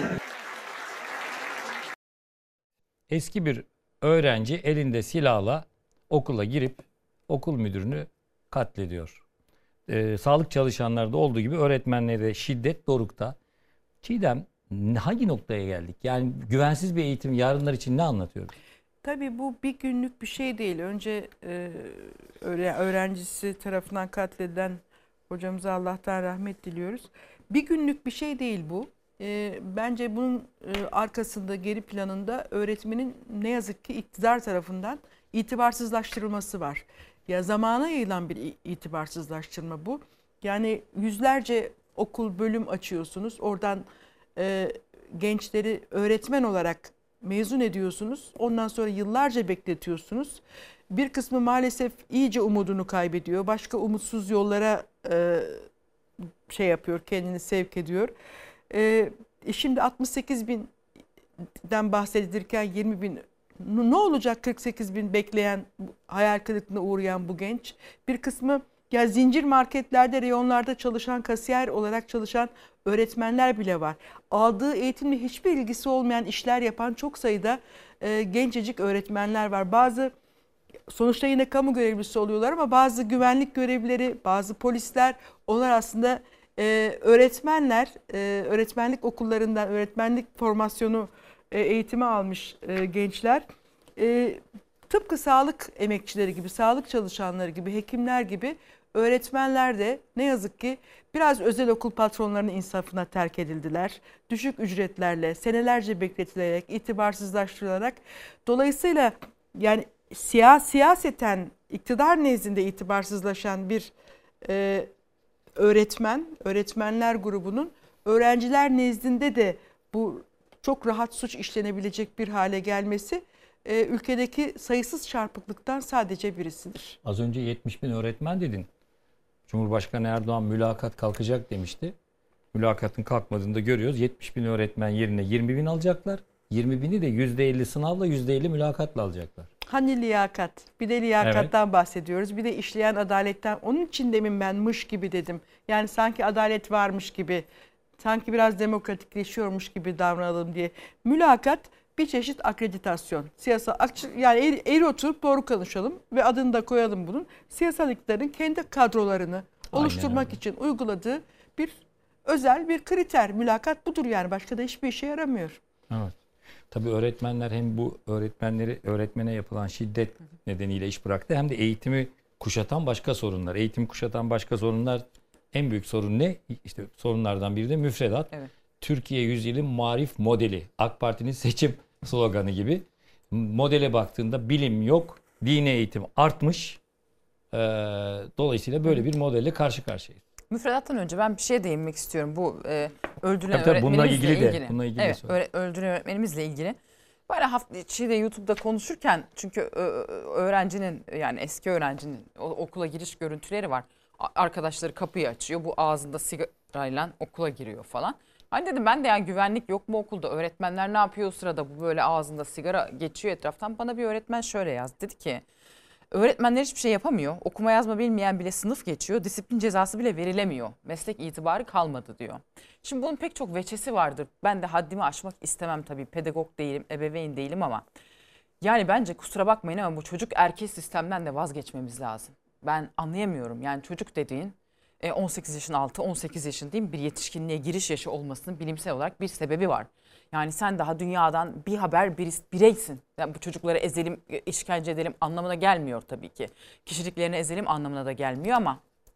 Eski bir öğrenci elinde silahla okula girip okul müdürünü katlediyor. Ee, sağlık çalışanlarda olduğu gibi öğretmenlere de şiddet dorukta. Çiğdem, hangi noktaya geldik? Yani güvensiz bir eğitim yarınlar için ne anlatıyor? Tabii bu bir günlük bir şey değil. Önce e, öğrencisi tarafından katledilen hocamıza Allah'tan rahmet diliyoruz. Bir günlük bir şey değil bu. E, bence bunun e, arkasında, geri planında öğretmenin ne yazık ki iktidar tarafından itibarsızlaştırılması var. Ya zamana yayılan bir itibarsızlaştırma bu. Yani yüzlerce okul, bölüm açıyorsunuz. Oradan e, gençleri öğretmen olarak mezun ediyorsunuz. Ondan sonra yıllarca bekletiyorsunuz. Bir kısmı maalesef iyice umudunu kaybediyor. Başka umutsuz yollara e, şey yapıyor, kendini sevk ediyor. E, şimdi altmış sekiz binden bahsedilirken yirmi bin, ne olacak kırk sekiz bin bekleyen, hayal kırıklığına uğrayan bu genç? Bir kısmı ya zincir marketlerde, reyonlarda çalışan, kasiyer olarak çalışan öğretmenler bile var. Aldığı eğitimle hiçbir ilgisi olmayan işler yapan çok sayıda e, gencecik öğretmenler var. Bazı sonuçta yine kamu görevlisi oluyorlar ama bazı güvenlik görevlileri, bazı polisler, onlar aslında e, öğretmenler, e, öğretmenlik okullarından öğretmenlik formasyonu e, eğitimi almış e, gençler. E, tıpkı sağlık emekçileri gibi, sağlık çalışanları gibi, hekimler gibi öğretmenler de ne yazık ki biraz özel okul patronlarının insafına terk edildiler. Düşük ücretlerle, senelerce bekletilerek, itibarsızlaştırılarak. Dolayısıyla yani siyas siyaseten iktidar nezdinde itibarsızlaşan bir e, öğretmen, öğretmenler grubunun öğrenciler nezdinde de bu çok rahat suç işlenebilecek bir hale gelmesi e, ülkedeki sayısız çarpıklıktan sadece birisidir. Az önce yetmiş bin öğretmen dedin. Cumhurbaşkanı Erdoğan mülakat kalkacak demişti. Mülakatın kalkmadığını da görüyoruz. yetmiş bin öğretmen yerine yirmi bin alacaklar. yirmi bini de yüzde elli sınavla yüzde elli mülakatla alacaklar. Hani liyakat? Bir de liyakattan evet. bahsediyoruz. Bir de işleyen adaletten. Onun için demin ben mış gibi dedim. Yani sanki adalet varmış gibi, sanki biraz demokratikleşiyormuş gibi davranalım diye. Mülakat bir çeşit akreditasyon. Siyasal, yani eğri, eğri oturup doğru konuşalım ve adını da koyalım bunun. Siyasal iktidarın kendi kadrolarını Aynen oluşturmak öyle. için uyguladığı bir özel bir kriter. Mülakat budur yani. Başka da hiçbir işe yaramıyor. Evet. Tabii öğretmenler hem bu öğretmenleri öğretmene yapılan şiddet nedeniyle iş bıraktı hem de eğitimi kuşatan başka sorunlar. Eğitimi kuşatan başka sorunlar, en büyük sorun ne? İşte sorunlardan biri de müfredat. Evet. Türkiye yüzyılın marif modeli. AK Parti'nin seçim sloganı gibi. Modele baktığında bilim yok, dini eğitim artmış. Ee, dolayısıyla böyle bir modelle karşı karşıyayız. Müfredattan önce ben bir şeye değinmek istiyorum. Bu e, öldürülen tabii, tabii, bununla öğretmenimizle ilgili. ilgili. De, bununla ilgili evet, öyle, öldürülen öğretmenimizle ilgili. Böyle hafta içi de YouTube'da konuşurken çünkü öğrencinin yani eski öğrencinin okula giriş görüntüleri var. Arkadaşları kapıyı açıyor. Bu ağzında sigarayla okula giriyor falan. Hani dedim ben de yani güvenlik yok mu okulda? Öğretmenler ne yapıyor o sırada? Bu böyle ağzında sigara geçiyor etraftan. Bana bir öğretmen şöyle yazdı. Dedi ki öğretmenler hiçbir şey yapamıyor. Okuma yazma bilmeyen bile sınıf geçiyor. Disiplin cezası bile verilemiyor. Meslek itibarı kalmadı diyor. Şimdi bunun pek çok veçesi vardır. Ben de haddimi aşmak istemem tabii. Pedagog değilim, ebeveyn değilim ama. Yani bence kusura bakmayın ama bu çocuk erkek sistemden de vazgeçmemiz lazım. Ben anlayamıyorum. Yani çocuk dediğin on sekiz yaşın altı, on sekiz yaşın değil mi? Bir yetişkinliğe giriş yaşı olmasının bilimsel olarak bir sebebi var. Yani sen daha dünyadan bir haber bir, bireysin. Yani bu çocukları ezelim, işkence edelim anlamına gelmiyor tabii ki. Kişiliklerini ezelim anlamına da gelmiyor ama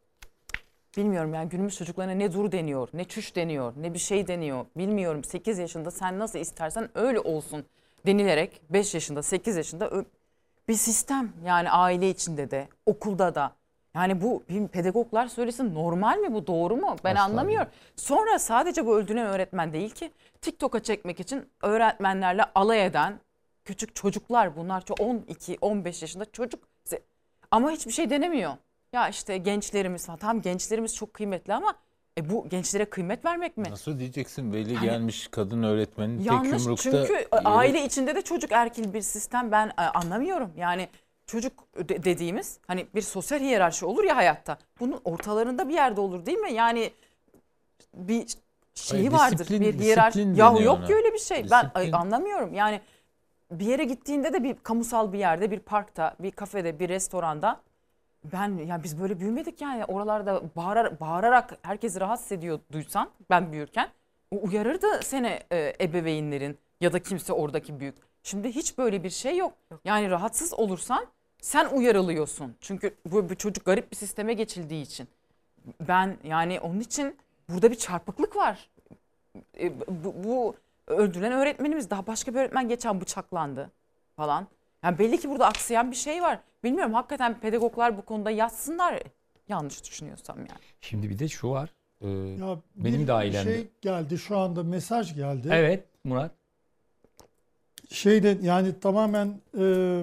bilmiyorum yani günümüz çocuklarına ne dur deniyor, ne çüş deniyor, ne bir şey deniyor. Bilmiyorum sekiz yaşında sen nasıl istersen öyle olsun denilerek beş yaşında, sekiz yaşında bir sistem yani aile içinde de, okulda da. Yani bu pedagoglar söylesin, normal mi bu, doğru mu? Ben Asla anlamıyorum. Sonra sadece bu öldürülen öğretmen değil ki, TikTok'a çekmek için öğretmenlerle alay eden küçük çocuklar, bunlar çok on iki on beş yaşında çocuk ama hiçbir şey denemiyor. Ya işte gençlerimiz falan, tamam gençlerimiz çok kıymetli ama e bu gençlere kıymet vermek mi? Nasıl diyeceksin? Veli Hani, gelmiş kadın öğretmenin tek yanlış, yumrukta. çünkü yeri... aile içinde de çocuk erkil bir sistem, ben anlamıyorum. Yani çocuk de- dediğimiz hani bir sosyal hiyerarşi olur ya hayatta. Bunun ortalarında bir yerde olur değil mi? Yani bir şeyi Hayır, vardır. disiplin- Bir hiyerarşi. disiplin Ya deniyor yok ona. ki öyle bir şey. Ben Disiplin. ay, anlamıyorum. Yani bir yere gittiğinde de bir kamusal bir yerde, bir parkta, bir kafede, bir restoranda, ben ya biz böyle büyümedik yani, oralarda bağırar, bağırarak herkesi rahatsız ediyor duysan, ben büyürken uyarırdı seni e, ebeveynlerin ya da kimse oradaki büyük. Şimdi hiç böyle bir şey yok. Yani rahatsız olursan sen uyarılıyorsun. Çünkü bu, bu çocuk garip bir sisteme geçildiği için. Ben yani onun için burada bir çarpıklık var. E, bu, bu öldürülen öğretmenimiz, daha başka bir öğretmen geçen bıçaklandı falan. Yani belli ki burada aksayan bir şey var. Bilmiyorum, hakikaten pedagoglar bu konuda yatsınlar, yanlış düşünüyorsam yani. Şimdi bir de şu var. E, Ya benim bir de ailemde. şey geldi şu anda, mesaj geldi. Evet Murat. Şeyde yani tamamen e,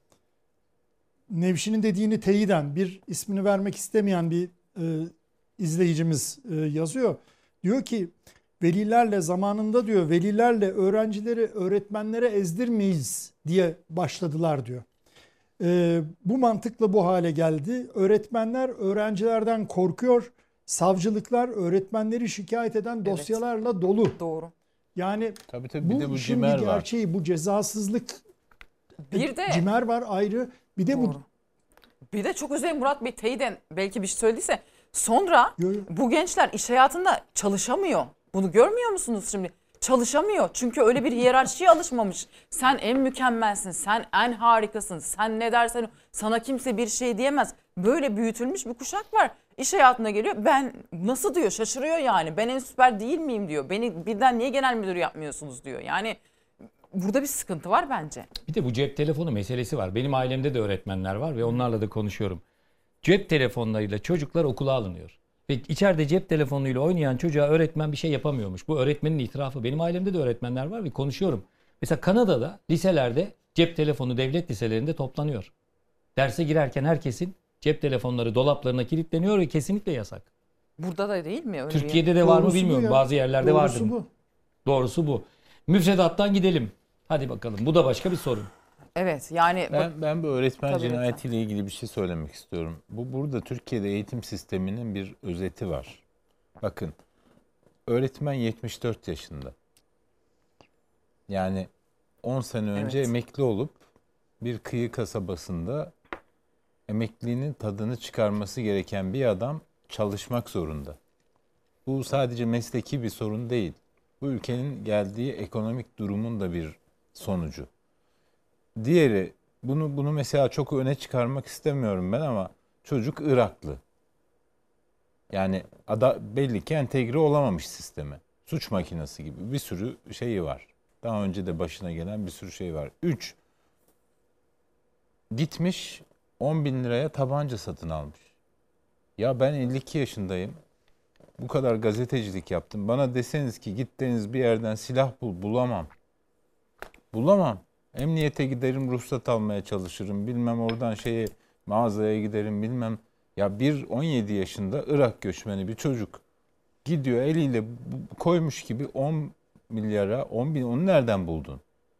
Nevşin'in dediğini teyiden, bir ismini vermek istemeyen bir e, izleyicimiz e, yazıyor. Diyor ki velilerle zamanında diyor velilerle öğrencileri öğretmenlere ezdirmeyiz diye başladılar diyor. E, bu mantıkla bu hale geldi. Öğretmenler öğrencilerden korkuyor. Savcılıklar öğretmenleri şikayet eden dosyalarla dolu. Doğru. Yani tabii, tabii, bir bu de bu işin cimer bir var. gerçeği, bu cezasızlık. Bir de Cimer var ayrı. Bir de bu Bir de çok özel Murat Bey teyiden belki bir şey söylediyse, sonra bu gençler iş hayatında çalışamıyor. Bunu görmüyor musunuz şimdi? Çalışamıyor çünkü öyle bir hiyerarşiye alışmamış. Sen en mükemmelsin, sen en harikasın, sen ne dersen sana kimse bir şey diyemez. Böyle büyütülmüş bir kuşak var. İş hayatına geliyor, ben nasıl diyor, şaşırıyor yani. Ben en süper değil miyim diyor. Beni birden niye genel müdür yapmıyorsunuz diyor. Yani burada bir sıkıntı var bence. Bir de bu cep telefonu meselesi var. Benim ailemde de öğretmenler var ve onlarla da konuşuyorum. Cep telefonlarıyla çocuklar okula alınıyor. Ve içeride cep telefonuyla oynayan çocuğa öğretmen bir şey yapamıyormuş. Bu öğretmenin itirafı. Benim ailemde de öğretmenler var ve konuşuyorum. Mesela Kanada'da liselerde cep telefonu devlet liselerinde toplanıyor. Derse girerken herkesin cep telefonları dolaplarına kilitleniyor ve kesinlikle yasak. Burada da değil mi? Öyle Türkiye'de bir... de var mı Doğrusu bilmiyorum. bu ya. Bazı yerlerde Doğrusu vardır. bu. Doğrusu bu. Müfredattan gidelim. Hadi bakalım. Bu da başka bir sorun. Evet yani Ben, ben bu öğretmen Tabii cinayetiyle ilgili bir şey söylemek istiyorum. Bu burada Türkiye'de eğitim sisteminin bir özeti var. Bakın, öğretmen yetmiş dört yaşında. Yani on sene önce Evet. emekli olup bir kıyı kasabasında emekliliğinin tadını çıkarması gereken bir adam çalışmak zorunda. Bu sadece mesleki bir sorun değil. Bu ülkenin geldiği ekonomik durumun da bir sonucu. Diğeri, bunu bunu mesela çok öne çıkarmak istemiyorum ben ama çocuk Iraklı. Yani ada, belli ki entegre olamamış sisteme. Suç makinesi gibi bir sürü şeyi var. Daha önce de başına gelen bir sürü şey var. Üç, gitmiş on bin liraya tabanca satın almış. Ya ben elli iki yaşındayım. Bu kadar gazetecilik yaptım. Bana deseniz ki gittiğiniz bir yerden silah bul, bulamam. Bulamam. Emniyete giderim, ruhsat almaya çalışırım. Bilmem oradan şeye, mağazaya giderim bilmem. Ya bir on yedi yaşında Irak göçmeni bir çocuk gidiyor eliyle koymuş gibi on milyara, on bin, onu nereden buldun?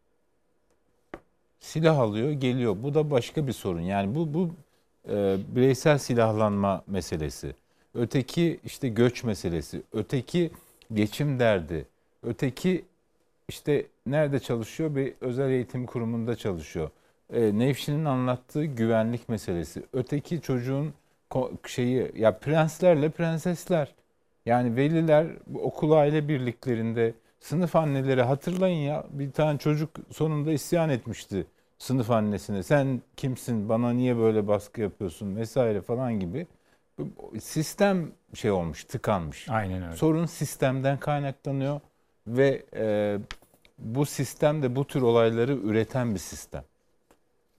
Silah alıyor, geliyor. Bu da başka bir sorun. Yani bu bu e, bireysel silahlanma meselesi. Öteki işte göç meselesi. Öteki geçim derdi. Öteki işte nerede çalışıyor? Bir özel eğitim kurumunda çalışıyor. E, Nevşin'in anlattığı güvenlik meselesi. Öteki çocuğun şeyi, ya prenslerle prensesler. Yani veliler okul aile birliklerinde, sınıf anneleri hatırlayın ya, bir tane çocuk sonunda isyan etmişti sınıf annesine. Sen kimsin, bana niye böyle baskı yapıyorsun vesaire falan gibi. Sistem şey olmuş, tıkanmış. Aynen öyle. Sorun sistemden kaynaklanıyor ve e, bu sistem de bu tür olayları üreten bir sistem.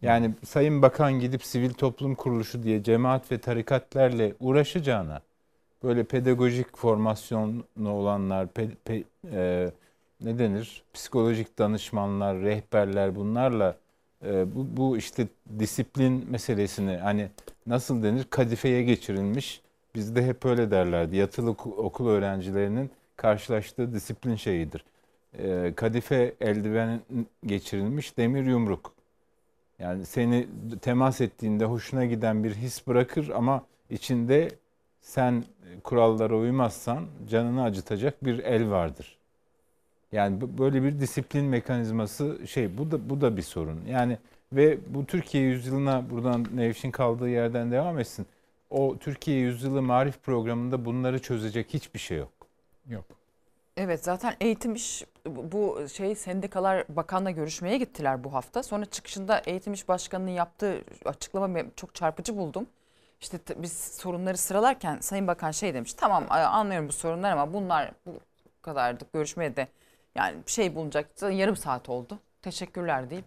Yani Sayın Bakan gidip sivil toplum kuruluşu diye cemaat ve tarikatlerle uğraşacağına böyle pedagojik formasyonu olanlar, pe, pe, e, ne denir? Psikolojik danışmanlar, rehberler bunlarla e, bu, bu işte disiplin meselesini hani nasıl denir? Kadifeye geçirilmiş. Bizde hep öyle derlerdi. Yatılı okul öğrencilerinin karşılaştığı disiplin şeyidir. E, kadife eldiven geçirilmiş demir yumruk. Yani seni temas ettiğinde hoşuna giden bir his bırakır ama içinde sen kurallara uymazsan canını acıtacak bir el vardır. Yani böyle bir disiplin mekanizması şey bu da bu da bir sorun. Yani ve bu Türkiye yüzyılına buradan Nevşin kaldığı yerden devam etsin. O Türkiye Yüzyılı Marif programında bunları çözecek hiçbir şey yok. Yok. Evet, zaten eğitim iş bu şey sendikalar bakanla görüşmeye gittiler bu hafta. Sonra çıkışında eğitim iş başkanının yaptığı açıklama çok çarpıcı buldum. İşte biz sorunları sıralarken Sayın Bakan şey demiş. Tamam anlıyorum bu sorunlar ama bunlar bu kadardık görüşmeye de yani şey bulunacak yarım saat oldu. Teşekkürler deyip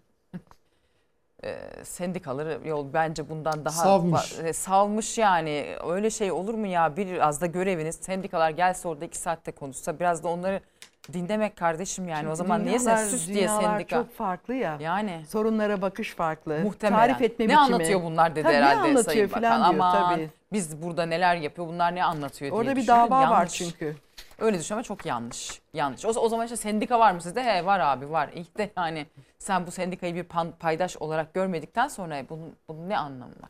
e, sendikaları yol bence bundan daha savmış. E, savmış yani. Öyle şey olur mu ya? Biraz da göreviniz sendikalar gelse orada iki saatte konuşsa biraz da onları dinlemek kardeşim yani. Çünkü o zaman niye sen süs diye sendika? Çok farklı ya. Yani sorunlara bakış farklı. Muhtemelen. Tarif etme ne biçimi. anlatıyor bunlar dedi tabii herhalde Sayın Bakan. Falan diyor, aman tabii. biz burada neler yapıyor bunlar ne anlatıyor diye orada bir düşünüyorum. dava Yanlış. var çünkü. Öyle düşün ama çok yanlış. Yanlış. O, o zaman işte sendika var mı sizde? He var abi var. İşte yani sen bu sendikayı bir pan, paydaş olarak görmedikten sonra bunun, bunun ne anlamı var?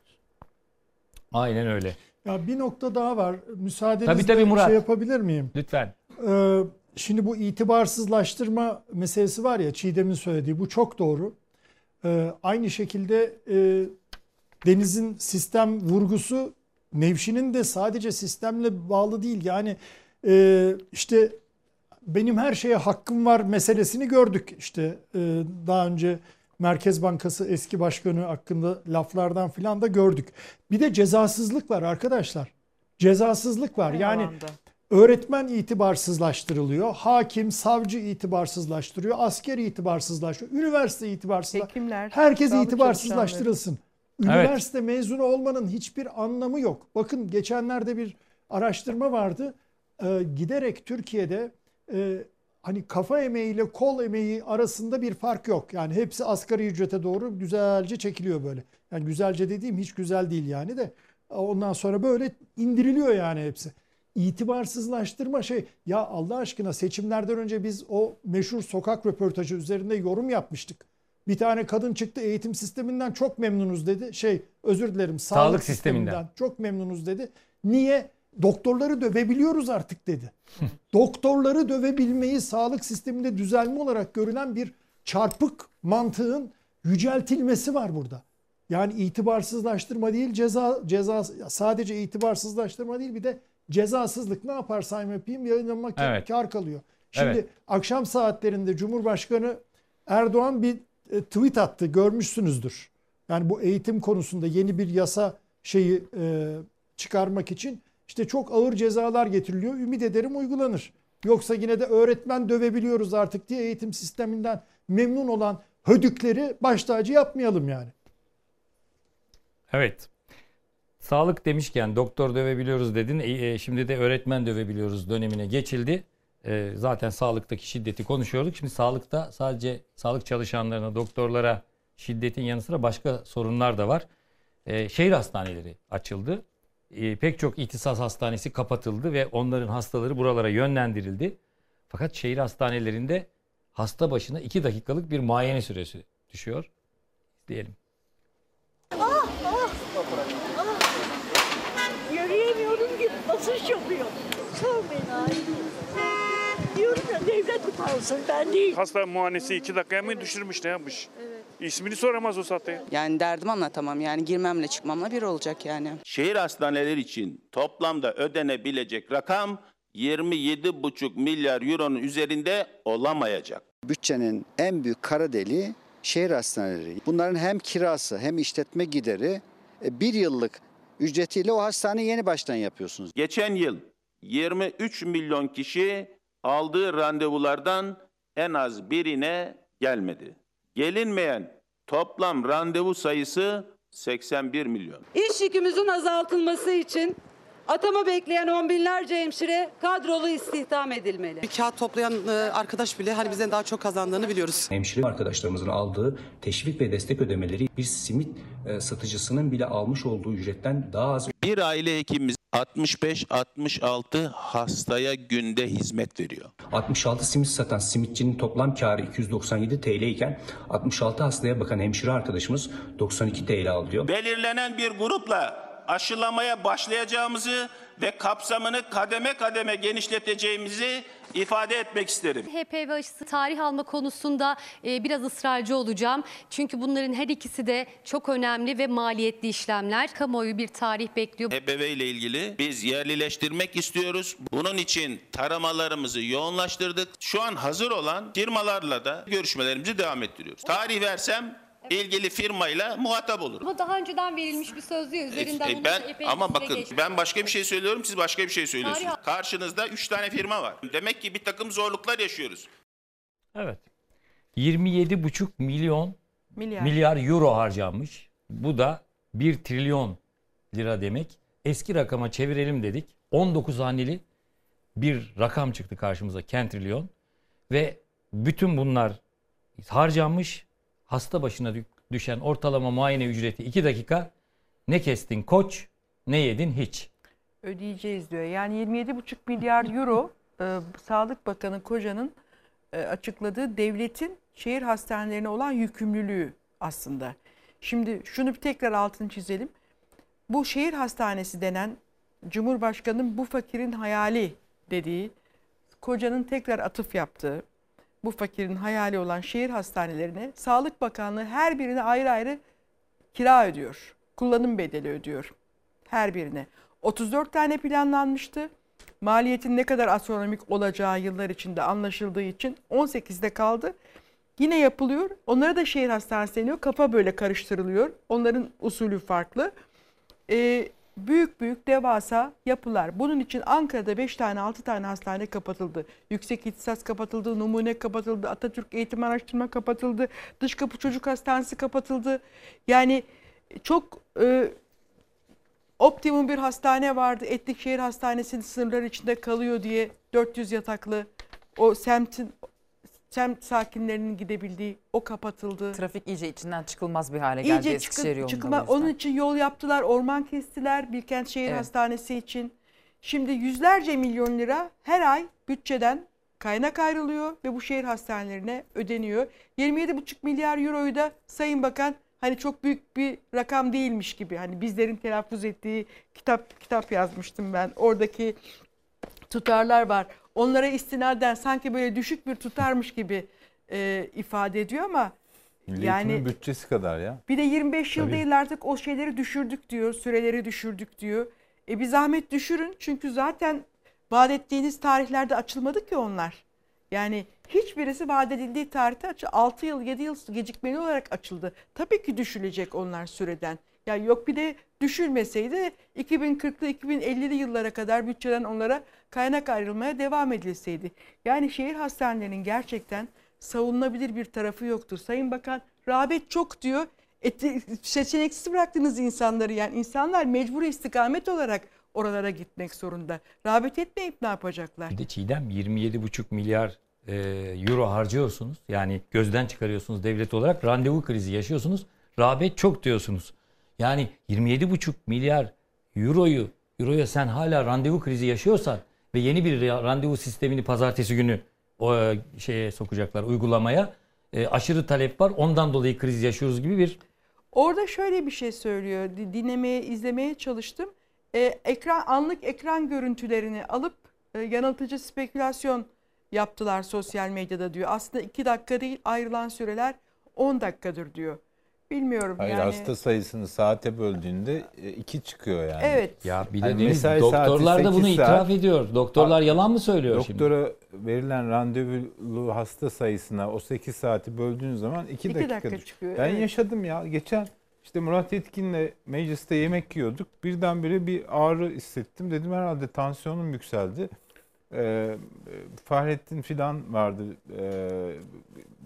Aynen öyle. Ya bir nokta daha var. Müsaadenizle tabii, tabii Murat. şey yapabilir miyim? Lütfen. Ee, şimdi bu itibarsızlaştırma meselesi var ya Çiğdem'in söylediği bu çok doğru. Ee, aynı şekilde e, Deniz'in sistem vurgusu Nevşin'in de sadece sistemle bağlı değil. Yani e, işte benim her şeye hakkım var meselesini gördük. İşte e, daha önce Merkez Bankası eski başkanı hakkında laflardan filan da gördük. Bir de cezasızlık var arkadaşlar. Cezasızlık var. Yani Eyvallah. öğretmen itibarsızlaştırılıyor. Hakim, savcı itibarsızlaştırıyor. Asker itibarsızlaştırıyor. Üniversite itibarsızlaştırıyor. Hekimler, Herkes sağlık itibarsızlaştırılsın. Evet. Üniversite mezunu olmanın hiçbir anlamı yok. Bakın geçenlerde bir araştırma vardı. Ee, giderek Türkiye'de e, hani kafa emeği ile kol emeği arasında bir fark yok. Yani hepsi asgari ücrete doğru güzelce çekiliyor böyle. Yani güzelce dediğim hiç güzel değil yani de. Ondan sonra böyle indiriliyor yani hepsi. İtibarsızlaştırma şey ya Allah aşkına seçimlerden önce biz o meşhur sokak röportajı üzerinde yorum yapmıştık. Bir tane kadın çıktı eğitim sisteminden çok memnunuz dedi. Şey özür dilerim sağlık, Sağlık sisteminden. sisteminden çok memnunuz dedi. Niye? Doktorları dövebiliyoruz artık dedi. Doktorları dövebilmeyi sağlık sisteminde düzelme olarak görülen bir çarpık mantığın yüceltilmesi var burada. Yani itibarsızlaştırma değil ceza ceza sadece itibarsızlaştırma değil bir de cezasızlık ne yaparsam yapayım yayınlamak evet. kar kalıyor. Şimdi evet. akşam saatlerinde Cumhurbaşkanı Erdoğan bir tweet attı görmüşsünüzdür. Yani bu eğitim konusunda yeni bir yasa şeyi e, çıkarmak için işte çok ağır cezalar getiriliyor. Ümit ederim uygulanır. Yoksa yine de öğretmen dövebiliyoruz artık diye eğitim sisteminden memnun olan hödükleri baş tacı yapmayalım yani. Evet. Sağlık demişken doktor dövebiliyoruz dedin. E, şimdi de öğretmen dövebiliyoruz dönemine geçildi. E, zaten sağlıktaki şiddeti konuşuyorduk. Şimdi sağlıkta sadece sağlık çalışanlarına, doktorlara şiddetin yanı sıra başka sorunlar da var. E, şehir hastaneleri açıldı. E, pek çok ihtisas hastanesi kapatıldı ve onların hastaları buralara yönlendirildi. Fakat şehir hastanelerinde hasta başına iki dakikalık bir muayene süresi düşüyor. Diyelim. Ah ah! Ah! Yürüyemiyorum ki basınç yapıyor. Sormayın abi. Diyorum ya devlet utansın ben değil. Hasta muayenesi iki dakikaya mı düşürmüş ne yapmış? Evet. İsmini soramaz o saatte. Yani derdimi anlatamam yani girmemle çıkmamla bir olacak yani. Şehir hastaneleri için toplamda ödenebilecek rakam yirmi yedi buçuk milyar euronun üzerinde olamayacak. Bütçenin en büyük kara deliği şehir hastaneleri. Bunların hem kirası hem işletme gideri bir yıllık ücretiyle o hastaneyi yeni baştan yapıyorsunuz. Geçen yıl yirmi üç milyon kişi aldığı randevulardan en az birine gelmedi. Gelinmeyen Toplam randevu sayısı seksen bir milyon. İş yükümüzün azaltılması için atama bekleyen on binlerce hemşire kadrolu istihdam edilmeli. Bir kağıt toplayan arkadaş bile hani bizden daha çok kazandığını biliyoruz. Hemşire arkadaşlarımızın aldığı teşvik ve destek ödemeleri bir simit satıcısının bile almış olduğu ücretten daha az. Bir aile hekimimiz altmış beş altmış altı hastaya günde hizmet veriyor. altmış altı simit satan simitçinin toplam karı iki yüz doksan yedi TL iken altmış altı hastaya bakan hemşire arkadaşımız doksan iki TL alıyor. Belirlenen bir grupla aşılamaya başlayacağımızı ve kapsamını kademe kademe genişleteceğimizi ifade etmek isterim. H P V aşısı tarih alma konusunda e, biraz ısrarcı olacağım. Çünkü bunların her ikisi de çok önemli ve maliyetli işlemler. Kamuoyu bir tarih bekliyor. H P V ile ilgili biz yerlileştirmek istiyoruz. Bunun için taramalarımızı yoğunlaştırdık. Şu an hazır olan firmalarla da görüşmelerimizi devam ettiriyoruz. Tarih versem ilgili firmayla muhatap olurum. Ama daha önceden verilmiş bir sözlü üzerinden. E, ben ama bakın geçti. Ben başka bir şey söylüyorum, siz başka bir şey söylüyorsunuz. Tarih... Karşınızda üç tane firma var. Demek ki bir takım zorluklar yaşıyoruz. Evet. yirmi yedi buçuk milyon milyar. milyar euro harcanmış. Bu da bir trilyon lira demek. Eski rakama çevirelim dedik. on dokuz haneli bir rakam çıktı karşımıza, kentrilyon. Ve bütün bunlar harcanmış. Hasta başına düşen ortalama muayene ücreti iki dakika. Ne kestin koç, ne yedin hiç. Ödeyeceğiz diyor. Yani yirmi yedi buçuk milyar euro e, Sağlık Bakanı Koca'nın e, açıkladığı devletin şehir hastanelerine olan yükümlülüğü aslında. Şimdi şunu bir tekrar altını çizelim. Bu şehir hastanesi denen Cumhurbaşkanı'nın bu fakirin hayali dediği, Koca'nın tekrar atıf yaptığı, bu fakirin hayali olan şehir hastanelerine Sağlık Bakanlığı her birine ayrı ayrı kira ödüyor. Kullanım bedeli ödüyor her birine. otuz dört tane planlanmıştı. Maliyetin ne kadar astronomik olacağı yıllar içinde anlaşıldığı için on sekizde kaldı. Yine yapılıyor. Onlara da şehir hastanesi deniyor. Kafa böyle karıştırılıyor. Onların usulü farklı. Ee, büyük büyük devasa yapılar. Bunun için Ankara'da beş tane altı tane hastane kapatıldı. Yüksek İhtisas kapatıldı, Numune kapatıldı, Atatürk Eğitim Araştırma kapatıldı, Dış Kapı Çocuk Hastanesi kapatıldı. Yani çok e, optimum bir hastane vardı. Etlikşehir Hastanesi'nin sınırları içinde kalıyor diye dört yüz yataklı o semtin semt sakinlerinin gidebildiği o kapatıldı. Trafik iyice içinden çıkılmaz bir hale geldi Eskişehir yolunda. Çıkma, onun için yol yaptılar, orman kestiler Bilkent Şehir evet. Hastanesi için. Şimdi yüzlerce milyon lira her ay bütçeden kaynak ayrılıyor ve bu şehir hastanelerine ödeniyor. yirmi yedi buçuk milyar euroyu da Sayın Bakan hani çok büyük bir rakam değilmiş gibi, hani bizlerin telaffuz ettiği kitap kitap yazmıştım ben. Oradaki tutarlar var. Onlara istinaden sanki böyle düşük bir tutarmış gibi e, ifade ediyor ama Milli yani Eğitim'in bütçesi kadar ya. Bir de yirmi beş yıl Tabii. değil artık o şeyleri düşürdük diyor, süreleri düşürdük diyor. E bir zahmet düşürün çünkü zaten vaat ettiğiniz tarihlerde açılmadı ki onlar. Yani hiçbirisi vaat edildiği tarihte açıldı. altı yıl yedi yıl gecikmeli olarak açıldı. Tabii ki düşülecek onlar süreden. Ya yok bir de düşülmeseydi iki bin kırklı iki bin ellili yıllara kadar bütçeden onlara kaynak ayrılmaya devam edilseydi. Yani şehir hastanelerinin gerçekten savunulabilir bir tarafı yoktur. Sayın Bakan rağbet çok diyor. E, seçeneksiz bıraktınız insanları, yani insanlar mecburi istikamet olarak oralara gitmek zorunda. Rağbet etmeyip ne yapacaklar? Bir de Çiğdem yirmi yedi buçuk milyar e, euro harcıyorsunuz. Yani gözden çıkarıyorsunuz devlet olarak, randevu krizi yaşıyorsunuz. Rağbet çok diyorsunuz. Yani yirmi yedi buçuk milyar euroyu euroya sen hala randevu krizi yaşıyorsan ve yeni bir randevu sistemini pazartesi günü o şeye sokacaklar, uygulamaya. E, aşırı talep var. Ondan dolayı kriz yaşıyoruz gibi bir... Orada şöyle bir şey söylüyor. Dinlemeye, izlemeye çalıştım. E, ekran anlık ekran görüntülerini alıp e, yanıltıcı spekülasyon yaptılar sosyal medyada diyor. Aslında iki dakika değil, ayrılan süreler on dakikadır diyor. Bilmiyorum Hayır, yani. hasta sayısını saate böldüğünde iki çıkıyor yani. Evet. Ya bir de yani Deniz, doktorlar da bunu itiraf ediyor. Doktorlar yalan mı söylüyor doktora şimdi? Doktora verilen randevulu hasta sayısına o sekiz saati böldüğün zaman iki dakikadır. dakika çıkıyor. Ben evet. yaşadım ya. Geçen işte Murat Yetkin'le mecliste yemek yiyorduk. Birdenbire bir ağrı hissettim. Dedim herhalde tansiyonum yükseldi. Ee, Fahrettin Fidan vardı. Ee,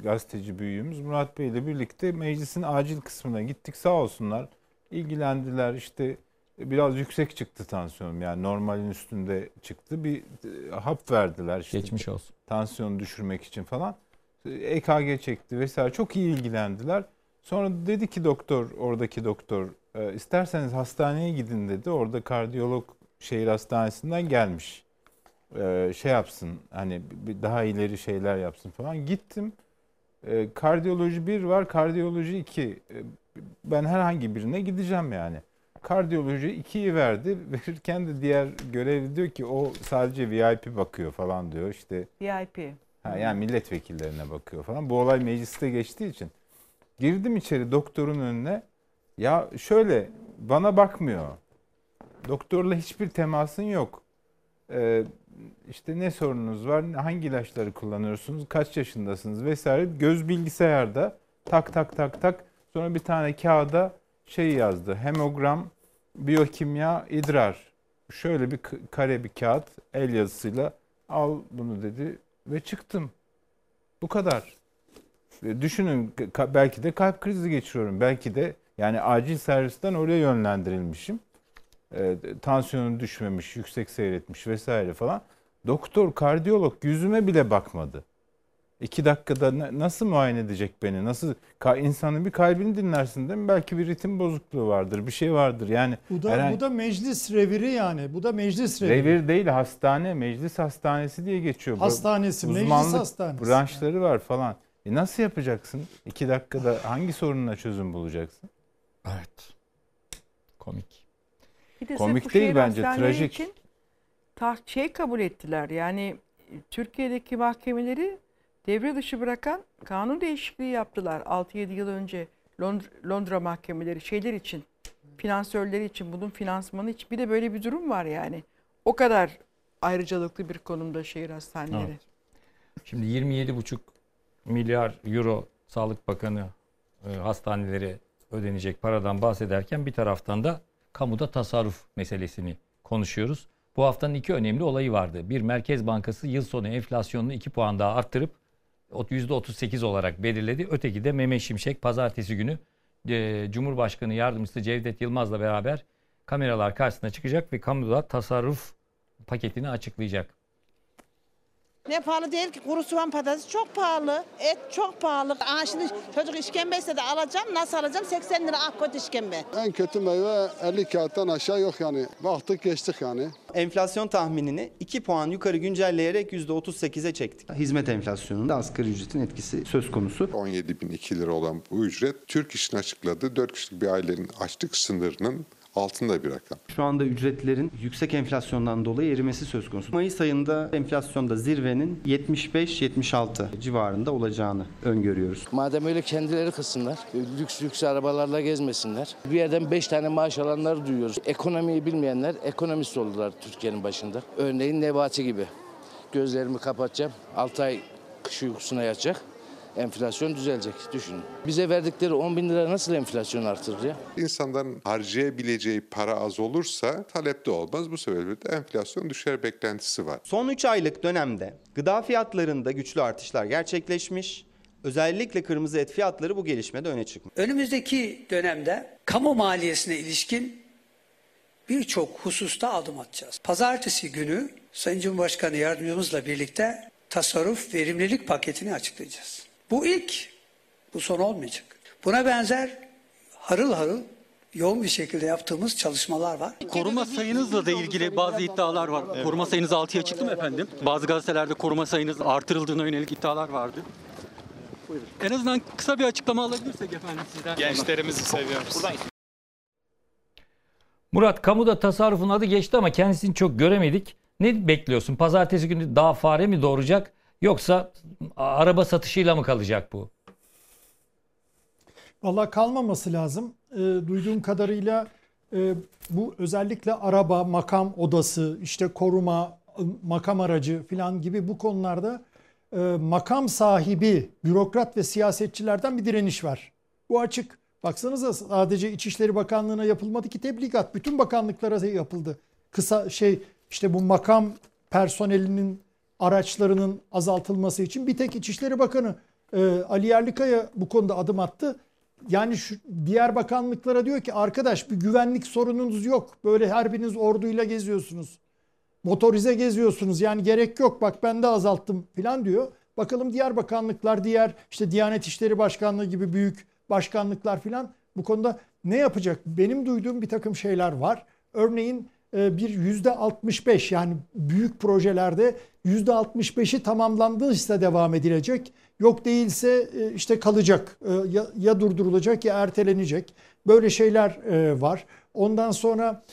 gazeteci büyüğümüz Murat Bey ile birlikte meclisin acil kısmına gittik. Sağ olsunlar ilgilendiler. İşte biraz yüksek çıktı tansiyonum, yani normalin üstünde çıktı. Bir hap verdiler işte. Geçmiş olsun. Tansiyonu düşürmek için falan. E K G çekti vesaire, çok iyi ilgilendiler. Sonra dedi ki doktor, oradaki doktor, e, isterseniz hastaneye gidin dedi. Orada kardiyolog şehir hastanesinden gelmiş. E, şey yapsın, hani bir daha ileri şeyler yapsın falan. Gittim. E, kardiyoloji bir var, kardiyoloji iki. E, ben herhangi birine gideceğim yani. Kardiyoloji ikiyi verdi. Verirken de diğer görevli diyor ki o sadece V I P bakıyor falan diyor. İşte V I P. Ha, yani milletvekillerine bakıyor falan. Bu olay mecliste geçtiği için. Girdim içeri doktorun önüne. Ya şöyle, bana bakmıyor. Doktorla hiçbir temasın yok. Ee, işte ne sorununuz var? Hangi ilaçları kullanıyorsunuz? Kaç yaşındasınız? Vesaire. Göz bilgisayarda tak tak tak tak. Sonra bir tane kağıda şey yazdı. Hemogram, biyokimya, idrar. Şöyle bir kare bir kağıt el yazısıyla al bunu dedi ve çıktım. Bu kadar. Düşünün, belki de kalp krizi geçiriyorum. Belki de yani acil servisten oraya yönlendirilmişim. E, tansiyonum düşmemiş, yüksek seyretmiş vesaire falan. Doktor, kardiyolog yüzüme bile bakmadı. İki dakikada nasıl muayene edecek beni? Nasıl? İnsanın bir kalbini dinlersin değil mi? Belki bir ritim bozukluğu vardır, bir şey vardır. Yani bu da herhangi... bu da meclis reviri yani. Bu da meclis reviri. Revir değil, hastane, meclis hastanesi diye geçiyor. Hastanesi, uzmanlık meclis hastanesi. branşları var falan. E nasıl yapacaksın? İki dakikada hangi sorununa çözüm bulacaksın? Evet. Komik. Bir de Komik değil bence, trajik. Için taht şey kabul ettiler. Yani Türkiye'deki mahkemeleri devre dışı bırakan kanun değişikliği yaptılar altı yedi yıl önce. Londra, Londra mahkemeleri şeyler için, finansörleri için, bunun finansmanı için. Bir de böyle bir durum var yani. O kadar ayrıcalıklı bir konumda şehir hastaneleri. Evet. Şimdi yirmi yedi buçuk milyar euro Sağlık Bakanı e, hastanelere ödenecek paradan bahsederken bir taraftan da kamuda tasarruf meselesini konuşuyoruz. Bu haftanın iki önemli olayı vardı. Bir, Merkez Bankası yıl sonu enflasyonunu iki puan daha arttırıp yüzde otuz sekiz olarak belirledi. Öteki de Mehmet Şimşek pazartesi günü e, Cumhurbaşkanı Yardımcısı Cevdet Yılmaz'la beraber kameralar karşısına çıkacak ve kamuda tasarruf paketini açıklayacak. Ne pahalı değil ki, kuru soğan patates çok pahalı, et çok pahalı. Aa, şimdi çocuk işkembe istedi, alacağım, nasıl alacağım? seksen lira ah kötü işkembe. En kötü meyve elli kağıttan aşağı yok yani. Baktık geçtik yani. Enflasyon tahminini iki puan yukarı güncelleyerek yüzde otuz sekize çektik. Hizmet enflasyonunda asgari ücretin etkisi söz konusu. on yedi bin iki lira olan bu ücret Türk İş'in açıkladığı dört kişilik bir ailenin açlık sınırının altında bir rakam. Şu anda ücretlerin yüksek enflasyondan dolayı erimesi söz konusu. Mayıs ayında enflasyonda zirvenin yetmiş beş yetmiş altı civarında olacağını öngörüyoruz. Madem öyle kendileri kızsınlar, lüks lüks arabalarla gezmesinler. Bir yerden beş tane maaş alanları duyuyoruz. Ekonomiyi bilmeyenler ekonomist oldular Türkiye'nin başında. Örneğin Nebati gibi. Gözlerimi kapatacağım, altı ay kış uykusuna yatacak. Enflasyon düzelecek, düşünün. Bize verdikleri on bin lira nasıl enflasyon artırır ya? İnsanların harcayabileceği para az olursa talep de olmaz. Bu sebeple de enflasyon düşer beklentisi var. Son üç aylık dönemde gıda fiyatlarında güçlü artışlar gerçekleşmiş. Özellikle kırmızı et fiyatları bu gelişmede öne çıkmış. Önümüzdeki dönemde kamu maliyesine ilişkin birçok hususta adım atacağız. Pazartesi günü Sayın Cumhurbaşkanı Yardımcımızla birlikte tasarruf verimlilik paketini açıklayacağız. Bu ilk, bu son olmayacak. Buna benzer harıl harıl yoğun bir şekilde yaptığımız çalışmalar var. Koruma sayınızla da ilgili bazı iddialar var. Evet. Koruma sayınız altıya çıktı mı efendim? Bazı gazetelerde koruma sayınız artırıldığına yönelik iddialar vardı. Buyurun. En azından kısa bir açıklama alabilirsek efendim sizden. Gençlerimizi seviyoruz. Murat, kamuda tasarrufun adı geçti ama kendisini çok göremedik. Ne bekliyorsun? Pazartesi günü daha fare mi doğuracak? Yoksa araba satışıyla mı kalacak bu? Vallahi kalmaması lazım. E, duyduğum kadarıyla e, bu özellikle araba, makam odası, işte koruma, makam aracı falan gibi bu konularda e, makam sahibi, bürokrat ve siyasetçilerden bir direniş var. Bu açık. Baksanıza, sadece İçişleri Bakanlığı'na yapılmadı ki tebligat. Bütün bakanlıklara yapıldı. Kısa şey işte bu makam personelinin araçlarının azaltılması için bir tek İçişleri Bakanı e, Ali Yerlikaya bu konuda adım attı. Yani şu diğer bakanlıklara diyor ki arkadaş bir güvenlik sorununuz yok. Böyle her biriniz orduyla geziyorsunuz. Motorize geziyorsunuz. Yani gerek yok. Bak ben de azalttım falan diyor. Bakalım diğer bakanlıklar, diğer işte Diyanet İşleri Başkanlığı gibi büyük başkanlıklar falan bu konuda ne yapacak? Benim duyduğum bir takım şeyler var. Örneğin bir yüzde altmış beş yani büyük projelerde yüzde altmış beşi tamamlandıysa devam edilecek. Yok değilse işte kalacak. Ya, ya durdurulacak ya ertelenecek. Böyle şeyler var. Ondan sonra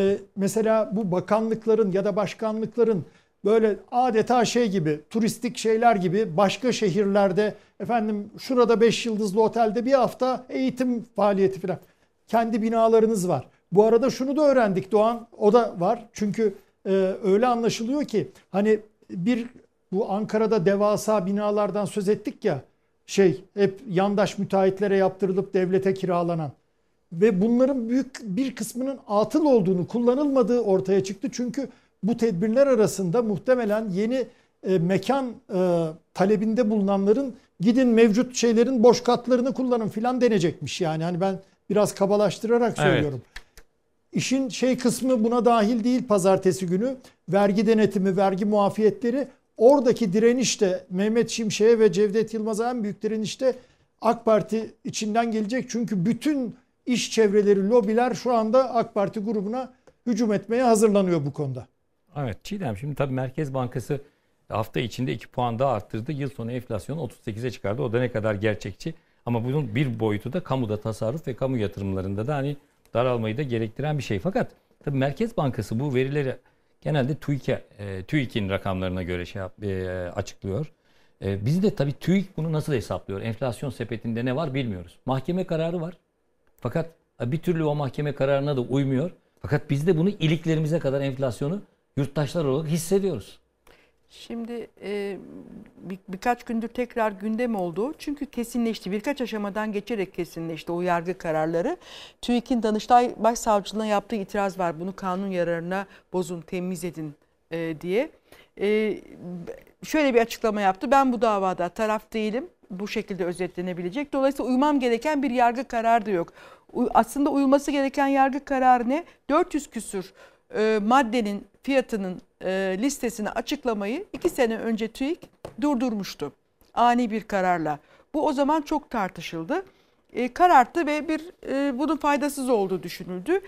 mesela bu bakanlıkların ya da başkanlıkların böyle adeta şey gibi, turistik şeyler gibi başka şehirlerde efendim şurada beş yıldızlı otelde bir hafta eğitim faaliyeti falan. Kendi binalarınız var. Bu arada şunu da öğrendik Doğan, o da var. Çünkü e, öyle anlaşılıyor ki hani bir bu Ankara'da devasa binalardan söz ettik ya, şey hep yandaş müteahhitlere yaptırılıp devlete kiralanan ve bunların büyük bir kısmının atıl olduğunu, kullanılmadığı ortaya çıktı. Çünkü bu tedbirler arasında muhtemelen yeni e, mekan e, talebinde bulunanların gidin mevcut şeylerin boş katlarını kullanın filan denecekmiş. Yani hani ben biraz kabalaştırarak söylüyorum. Evet. İşin şey kısmı buna dahil değil pazartesi günü. Vergi denetimi, vergi muafiyetleri, oradaki direniş de Mehmet Şimşek'e ve Cevdet Yılmaz'a en büyük direniş de AK Parti içinden gelecek. Çünkü bütün iş çevreleri, lobiler şu anda AK Parti grubuna hücum etmeye hazırlanıyor bu konuda. Evet Çiğdem, şimdi tabii Merkez Bankası hafta içinde iki puan daha arttırdı. Yıl sonu enflasyonu otuz sekize çıkardı. O da ne kadar gerçekçi. Ama bunun bir boyutu da kamuda tasarruf ve kamu yatırımlarında da hani daralmayı da gerektiren bir şey. Fakat tabii Merkez Bankası bu verileri genelde TÜİK'e, e, TÜİK'in rakamlarına göre şey yap, e, açıklıyor. E, biz de tabii TÜİK bunu nasıl hesaplıyor? Enflasyon sepetinde ne var bilmiyoruz. Mahkeme kararı var. Fakat bir türlü o mahkeme kararına da uymuyor. Fakat biz de bunu iliklerimize kadar enflasyonu yurttaşlar olarak hissediyoruz. Şimdi e, bir, birkaç gündür tekrar gündem oldu. Çünkü kesinleşti. Birkaç aşamadan geçerek kesinleşti o yargı kararları. TÜİK'in Danıştay Başsavcılığına yaptığı itiraz var. Bunu kanun yararına bozun, temiz edin e, diye. E, şöyle bir açıklama yaptı. Ben bu davada taraf değilim. Bu şekilde özetlenebilecek. Dolayısıyla uymam gereken bir yargı kararı da yok. Aslında uyulması gereken yargı kararı ne? dört yüz küsür e, maddenin fiyatının e, listesini açıklamayı iki sene önce TÜİK durdurmuştu. Ani bir kararla. Bu o zaman çok tartışıldı. E, kararttı ve bir e, bunun faydasız olduğu düşünüldü.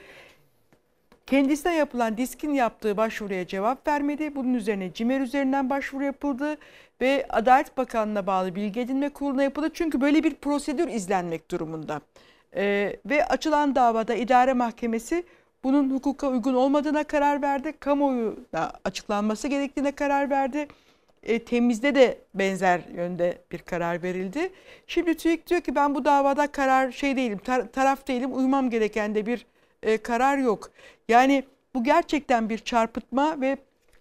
Kendisine yapılan DİSK'in yaptığı başvuruya cevap vermedi. Bunun üzerine CİMER üzerinden başvuru yapıldı ve Adalet Bakanlığı'na bağlı Bilgi Edinme Kurulu'na yapıldı. Çünkü böyle bir prosedür izlenmek durumunda. E, ve açılan davada idare mahkemesi bunun hukuka uygun olmadığına karar verdi. Kamuoyuna açıklanması gerektiğine karar verdi. E, temizde de benzer yönde bir karar verildi. Şimdi TÜİK diyor ki ben bu davada karar şey değilim, tar- taraf değilim, uymam gereken de bir e, karar yok. Yani bu gerçekten bir çarpıtma ve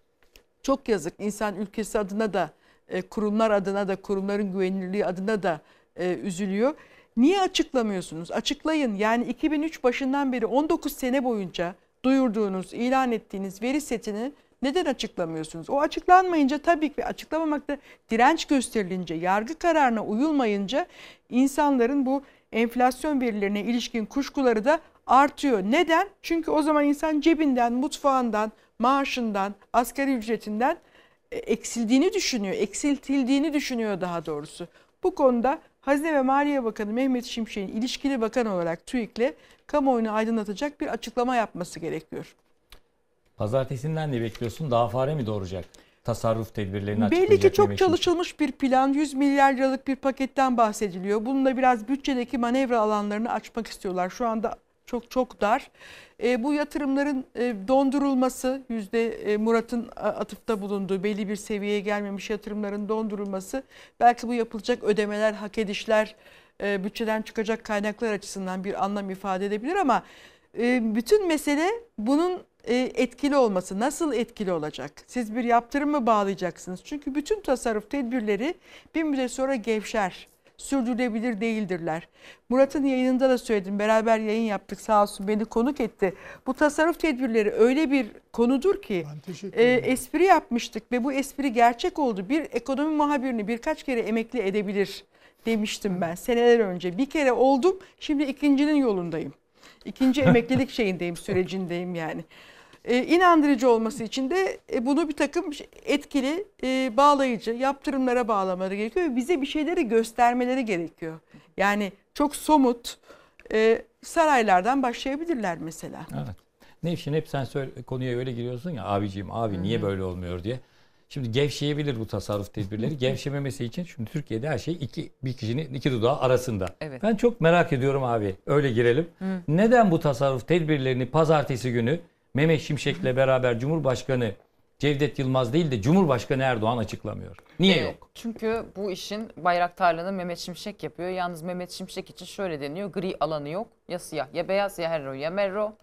çok yazık. İnsan ülkesi adına da, e, kurumlar adına da, kurumların güvenilirliği adına da e, üzülüyor. Niye açıklamıyorsunuz? Açıklayın. Yani iki bin üç başından beri on dokuz sene boyunca duyurduğunuz, ilan ettiğiniz veri setini neden açıklamıyorsunuz? O açıklanmayınca tabii ki açıklamamakta direnç gösterilince, yargı kararına uyulmayınca insanların bu enflasyon verilerine ilişkin kuşkuları da artıyor. Neden? Çünkü o zaman insan cebinden, mutfağından, maaşından, asgari ücretinden eksildiğini düşünüyor, eksiltildiğini düşünüyor daha doğrusu. Bu konuda Hazine ve Maliye Bakanı Mehmet Şimşek'in ilişkili bakan olarak TÜİK'le kamuoyunu aydınlatacak bir açıklama yapması gerekiyor. Pazartesinden ne bekliyorsun? Daha fare mi doğuracak? Tasarruf tedbirlerini açıklayacak. Belli ki çok çalışılmış bir plan. yüz milyar liralık bir paketten bahsediliyor. Bununla biraz bütçedeki manevra alanlarını açmak istiyorlar. Şu anda çok çok dar. E, bu yatırımların e, dondurulması, yüzde e, Murat'ın atıfta bulunduğu belli bir seviyeye gelmemiş yatırımların dondurulması, belki bu yapılacak ödemeler, hak edişler, e, bütçeden çıkacak kaynaklar açısından bir anlam ifade edebilir ama e, bütün mesele bunun e, etkili olması. Nasıl etkili olacak? Siz bir yatırım mı bağlayacaksınız? Çünkü bütün tasarruf tedbirleri bir müddet sonra gevşer. Sürdürülebilir değildirler. Murat'ın yayınında da söyledim. Beraber yayın yaptık, sağ olsun beni konuk etti. Bu tasarruf tedbirleri öyle bir konudur ki e, espri yapmıştık ve bu espri gerçek oldu. Bir ekonomi muhabirini birkaç kere emekli edebilir. demiştim ben seneler önce. Bir kere oldum, şimdi ikincinin yolundayım. İkinci emeklilik şeyindeyim, sürecindeyim yani. Ee, inandırıcı olması için de e, bunu bir takım etkili, e, bağlayıcı yaptırımlara bağlamaları gerekiyor ve bize bir şeyleri göstermeleri gerekiyor. Yani çok somut e, saraylardan başlayabilirler mesela. Evet. Nevşin, hep sen söyle, konuya öyle giriyorsun ya, abiciğim abi Hı-hı. niye böyle olmuyor diye. Şimdi gevşeyebilir bu tasarruf tedbirleri. Gevşememesi için şimdi Türkiye'de her şey iki bir kişinin iki dudağı arasında. Evet. Ben çok merak ediyorum abi. Öyle girelim. Hı. Neden bu tasarruf tedbirlerini pazartesi günü Mehmet Şimşek'le beraber Cumhurbaşkanı Cevdet Yılmaz değil de Cumhurbaşkanı Erdoğan açıklamıyor? Niye evet, yok? Çünkü bu işin bayraktarlığını Mehmet Şimşek yapıyor. Yalnız Mehmet Şimşek için şöyle deniyor. Gri alanı yok. Ya siyah ya beyaz ya herro ya merro.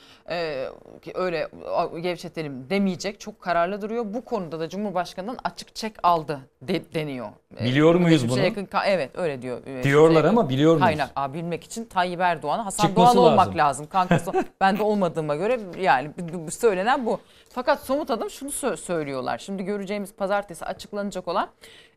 Ee, öyle gevşetelim demeyecek. Çok kararlı duruyor. Bu konuda da Cumhurbaşkanı'ndan açık çek aldı de, deniyor. Biliyor ee, muyuz bunu? Yakın, evet öyle diyor. Diyorlar yakın, ama biliyor muyuz? Kaynak. Aa, bilmek için Tayyip Erdoğan'a Hasan Çıkması Doğan olmak lazım. lazım. Kankası ben de olmadığıma göre yani söylenen bu. Fakat somut adım şunu sö- söylüyorlar. Şimdi göreceğimiz pazartesi açıklanacak olan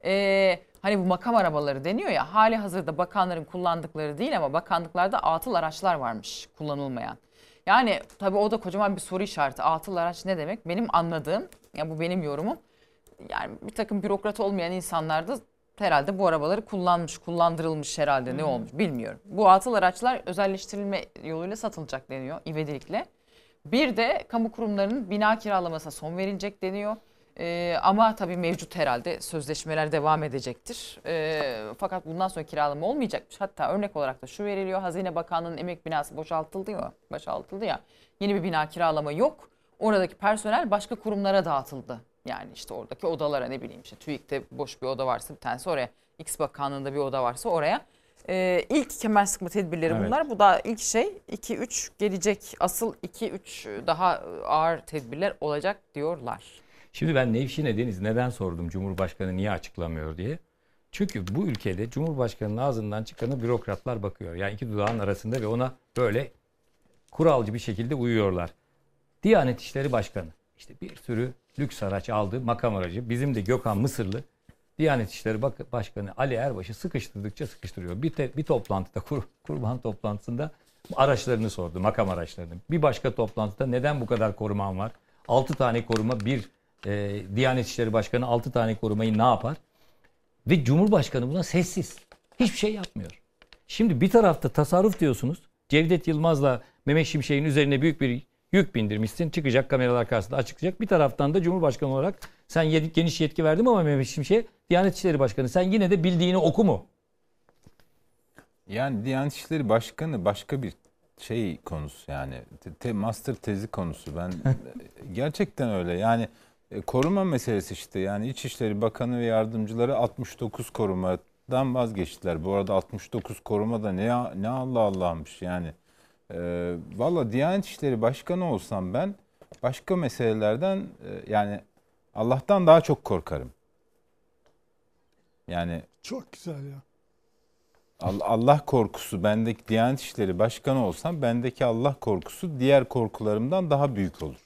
e, hani bu makam arabaları deniyor ya, hali hazırda bakanların kullandıkları değil ama bakanlıklarda atıl araçlar varmış kullanılmayan. Yani tabii o da kocaman bir soru işareti. Atıl araç ne demek? Benim anladığım, ya bu benim yorumum. Yani bir takım bürokrat olmayan insanlar da herhalde bu arabaları kullanmış, kullandırılmış herhalde. Hmm. Ne olmuş bilmiyorum. Bu atıl araçlar özelleştirilme yoluyla satılacak deniyor ivedilikle. Bir de kamu kurumlarının bina kiralamasına son verilecek deniyor. Ee, ama tabii mevcut herhalde sözleşmeler devam edecektir. Ee, fakat bundan sonra kiralama olmayacakmış. Hatta örnek olarak da şu veriliyor. Hazine Bakanlığı'nın emek binası boşaltıldı ya, boşaltıldı ya. Yeni bir bina kiralama yok. Oradaki personel başka kurumlara dağıtıldı. Yani işte oradaki odalara, ne bileyim işte TÜİK'te boş bir oda varsa bir tanesi oraya. X Bakanlığı'nda bir oda varsa oraya. Ee, ilk kemer sıkma tedbirleri evet. bunlar. Bu da ilk şey. iki üç gelecek. Asıl iki üç daha ağır tedbirler olacak diyorlar. Şimdi ben Nevşin'e Deniz neden sordum Cumhurbaşkanı niye açıklamıyor diye. Çünkü bu ülkede Cumhurbaşkanı'nın ağzından çıkanı bürokratlar bakıyor. Yani iki dudağın arasında ve ona böyle kuralcı bir şekilde uyuyorlar. Diyanet İşleri Başkanı işte bir sürü lüks araç aldı, makam aracı. Bizim de Gökhan Mısırlı Diyanet İşleri Başkanı Ali Erbaş'ı sıkıştırdıkça sıkıştırıyor. Bir, te, bir toplantıda, kur, kurban toplantısında araçlarını sordu, makam araçlarını. Bir başka toplantıda neden bu kadar koruman var? altı tane koruma, bir e, Diyanet İşleri Başkanı altı tane korumayı ne yapar? Ve Cumhurbaşkanı buna sessiz. Hiçbir şey yapmıyor. Şimdi bir tarafta tasarruf diyorsunuz. Cevdet Yılmaz'la Mehmet Şimşek'in üzerine büyük bir yük bindirmişsin. Çıkacak kameralar karşısında açıklayacak. Bir taraftan da Cumhurbaşkanı olarak sen yedik, geniş yetki verdim ama Mehmet Şimşek'e Diyanet İşleri Başkanı sen yine de bildiğini oku mu? Yani Diyanet İşleri Başkanı başka bir şey konusu yani. Te, master tezi konusu. Ben gerçekten öyle. Yani e, koruma meselesi işte. Yani İçişleri Bakanı ve yardımcıları altmış dokuz korumadan vazgeçtiler. Bu arada altmış dokuz koruma da ne ne Allah Allah'mış yani. E, Valla Diyanet İşleri Başkanı olsam ben başka meselelerden e, yani Allah'tan daha çok korkarım. Yani çok güzel ya. Allah korkusu, bendeki Diyanet İşleri Başkanı olsam bendeki Allah korkusu diğer korkularımdan daha büyük olur.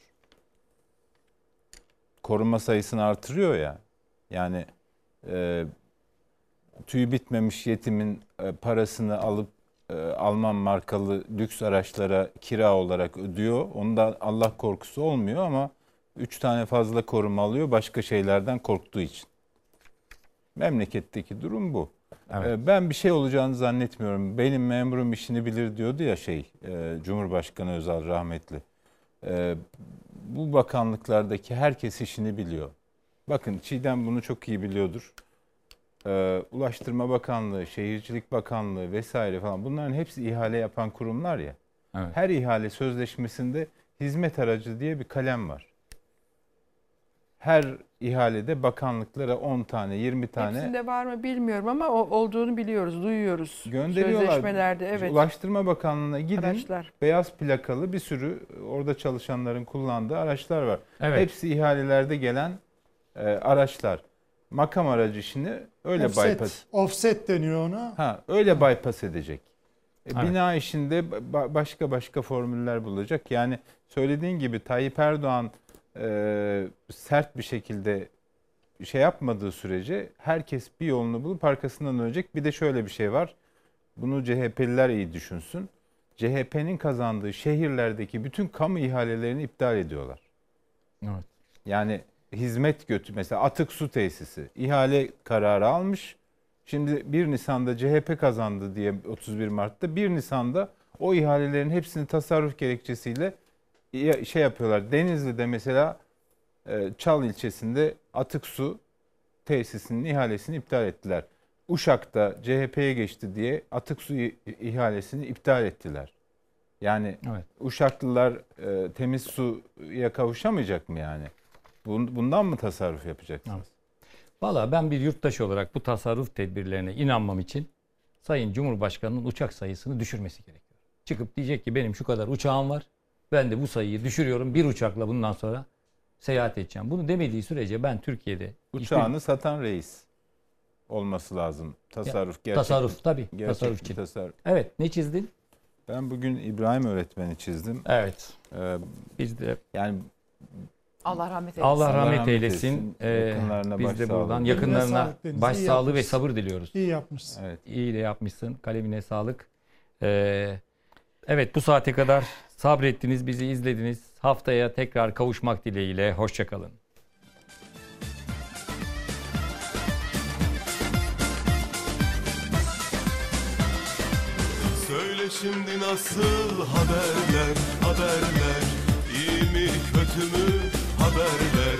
Koruma sayısını artırıyor ya. Yani e, tüyü bitmemiş yetimin e, parasını alıp e, Alman markalı lüks araçlara kira olarak ödüyor. Onda Allah korkusu olmuyor ama üç tane fazla koruma alıyor başka şeylerden korktuğu için. Memleketteki durum bu. Evet. Ben bir şey olacağını zannetmiyorum. Benim memurum işini bilir diyordu ya şey Cumhurbaşkanı Özal rahmetli. Bu bakanlıklardaki herkes işini biliyor. Bakın Çiğdem bunu çok iyi biliyordur. Ulaştırma Bakanlığı, Şehircilik Bakanlığı vesaire falan bunların hepsi ihale yapan kurumlar ya. Evet. Her ihale sözleşmesinde hizmet aracı diye bir kalem var. Her ihalede bakanlıklara on tane, yirmi tane... Hepsinde var mı bilmiyorum ama o olduğunu biliyoruz, duyuyoruz. Gönderiyorlar. Sözleşmelerde, evet. Ulaştırma Bakanlığı'na gidin, araçlar. Beyaz plakalı bir sürü orada çalışanların kullandığı araçlar var. Evet. Hepsi ihalelerde gelen e, araçlar. Makam aracı işini öyle offset, bypass... Offset deniyor ona. Ha, öyle bypass edecek. Evet. Bina işinde başka başka formüller bulacak. Yani söylediğin gibi Tayyip Erdoğan... Ee, sert bir şekilde şey yapmadığı sürece herkes bir yolunu bulup arkasından dönecek. Bir de şöyle bir şey var. Bunu C H P'liler iyi düşünsün. C H P'nin kazandığı şehirlerdeki bütün kamu ihalelerini iptal ediyorlar. Evet. Yani hizmet götü mesela atık su tesisi ihale kararı almış. Şimdi bir Nisan'da C H P kazandı diye otuz bir Mart'ta bir Nisan'da o ihalelerin hepsini tasarruf gerekçesiyle şey yapıyorlar. Denizli'de mesela Çal ilçesinde atık su tesisinin ihalesini iptal ettiler. Uşak'ta C H P'ye geçti diye atık su ihalesini iptal ettiler. Yani evet. Uşaklılar e, temiz suya kavuşamayacak mı yani? Bundan mı tasarruf yapacaksınız? Evet. Valla ben bir yurttaş olarak bu tasarruf tedbirlerine inanmam için Sayın Cumhurbaşkanı'nın uçak sayısını düşürmesi gerekiyor. Çıkıp diyecek ki benim şu kadar uçağım var. Ben de bu sayıyı düşürüyorum. Bir uçakla bundan sonra seyahat edeceğim. Bunu demediği sürece ben Türkiye'de... Uçağını hiçbir... satan reis olması lazım. Tasarruf. Ya, tasarruf tabii. Gerçek tasarruf için. Tasarruf. Evet. Ne çizdin? Ben bugün İbrahim öğretmeni çizdim. Evet. Ee, Biz de... Yani... Allah rahmet eylesin. Allah rahmet eylesin. Ee, yakınlarına biz de buradan yakınlarına başsağlığı ve sabır diliyoruz. İyi yapmışsın. Evet. İyi de yapmışsın. Kalemine sağlık. Ee, evet bu saate kadar sabrettiniz, bizi izlediniz. Haftaya tekrar kavuşmak dileğiyle. Hoşça kalın. Söyle şimdi nasıl haberler, haberler, iyi mi kötü mü haberler?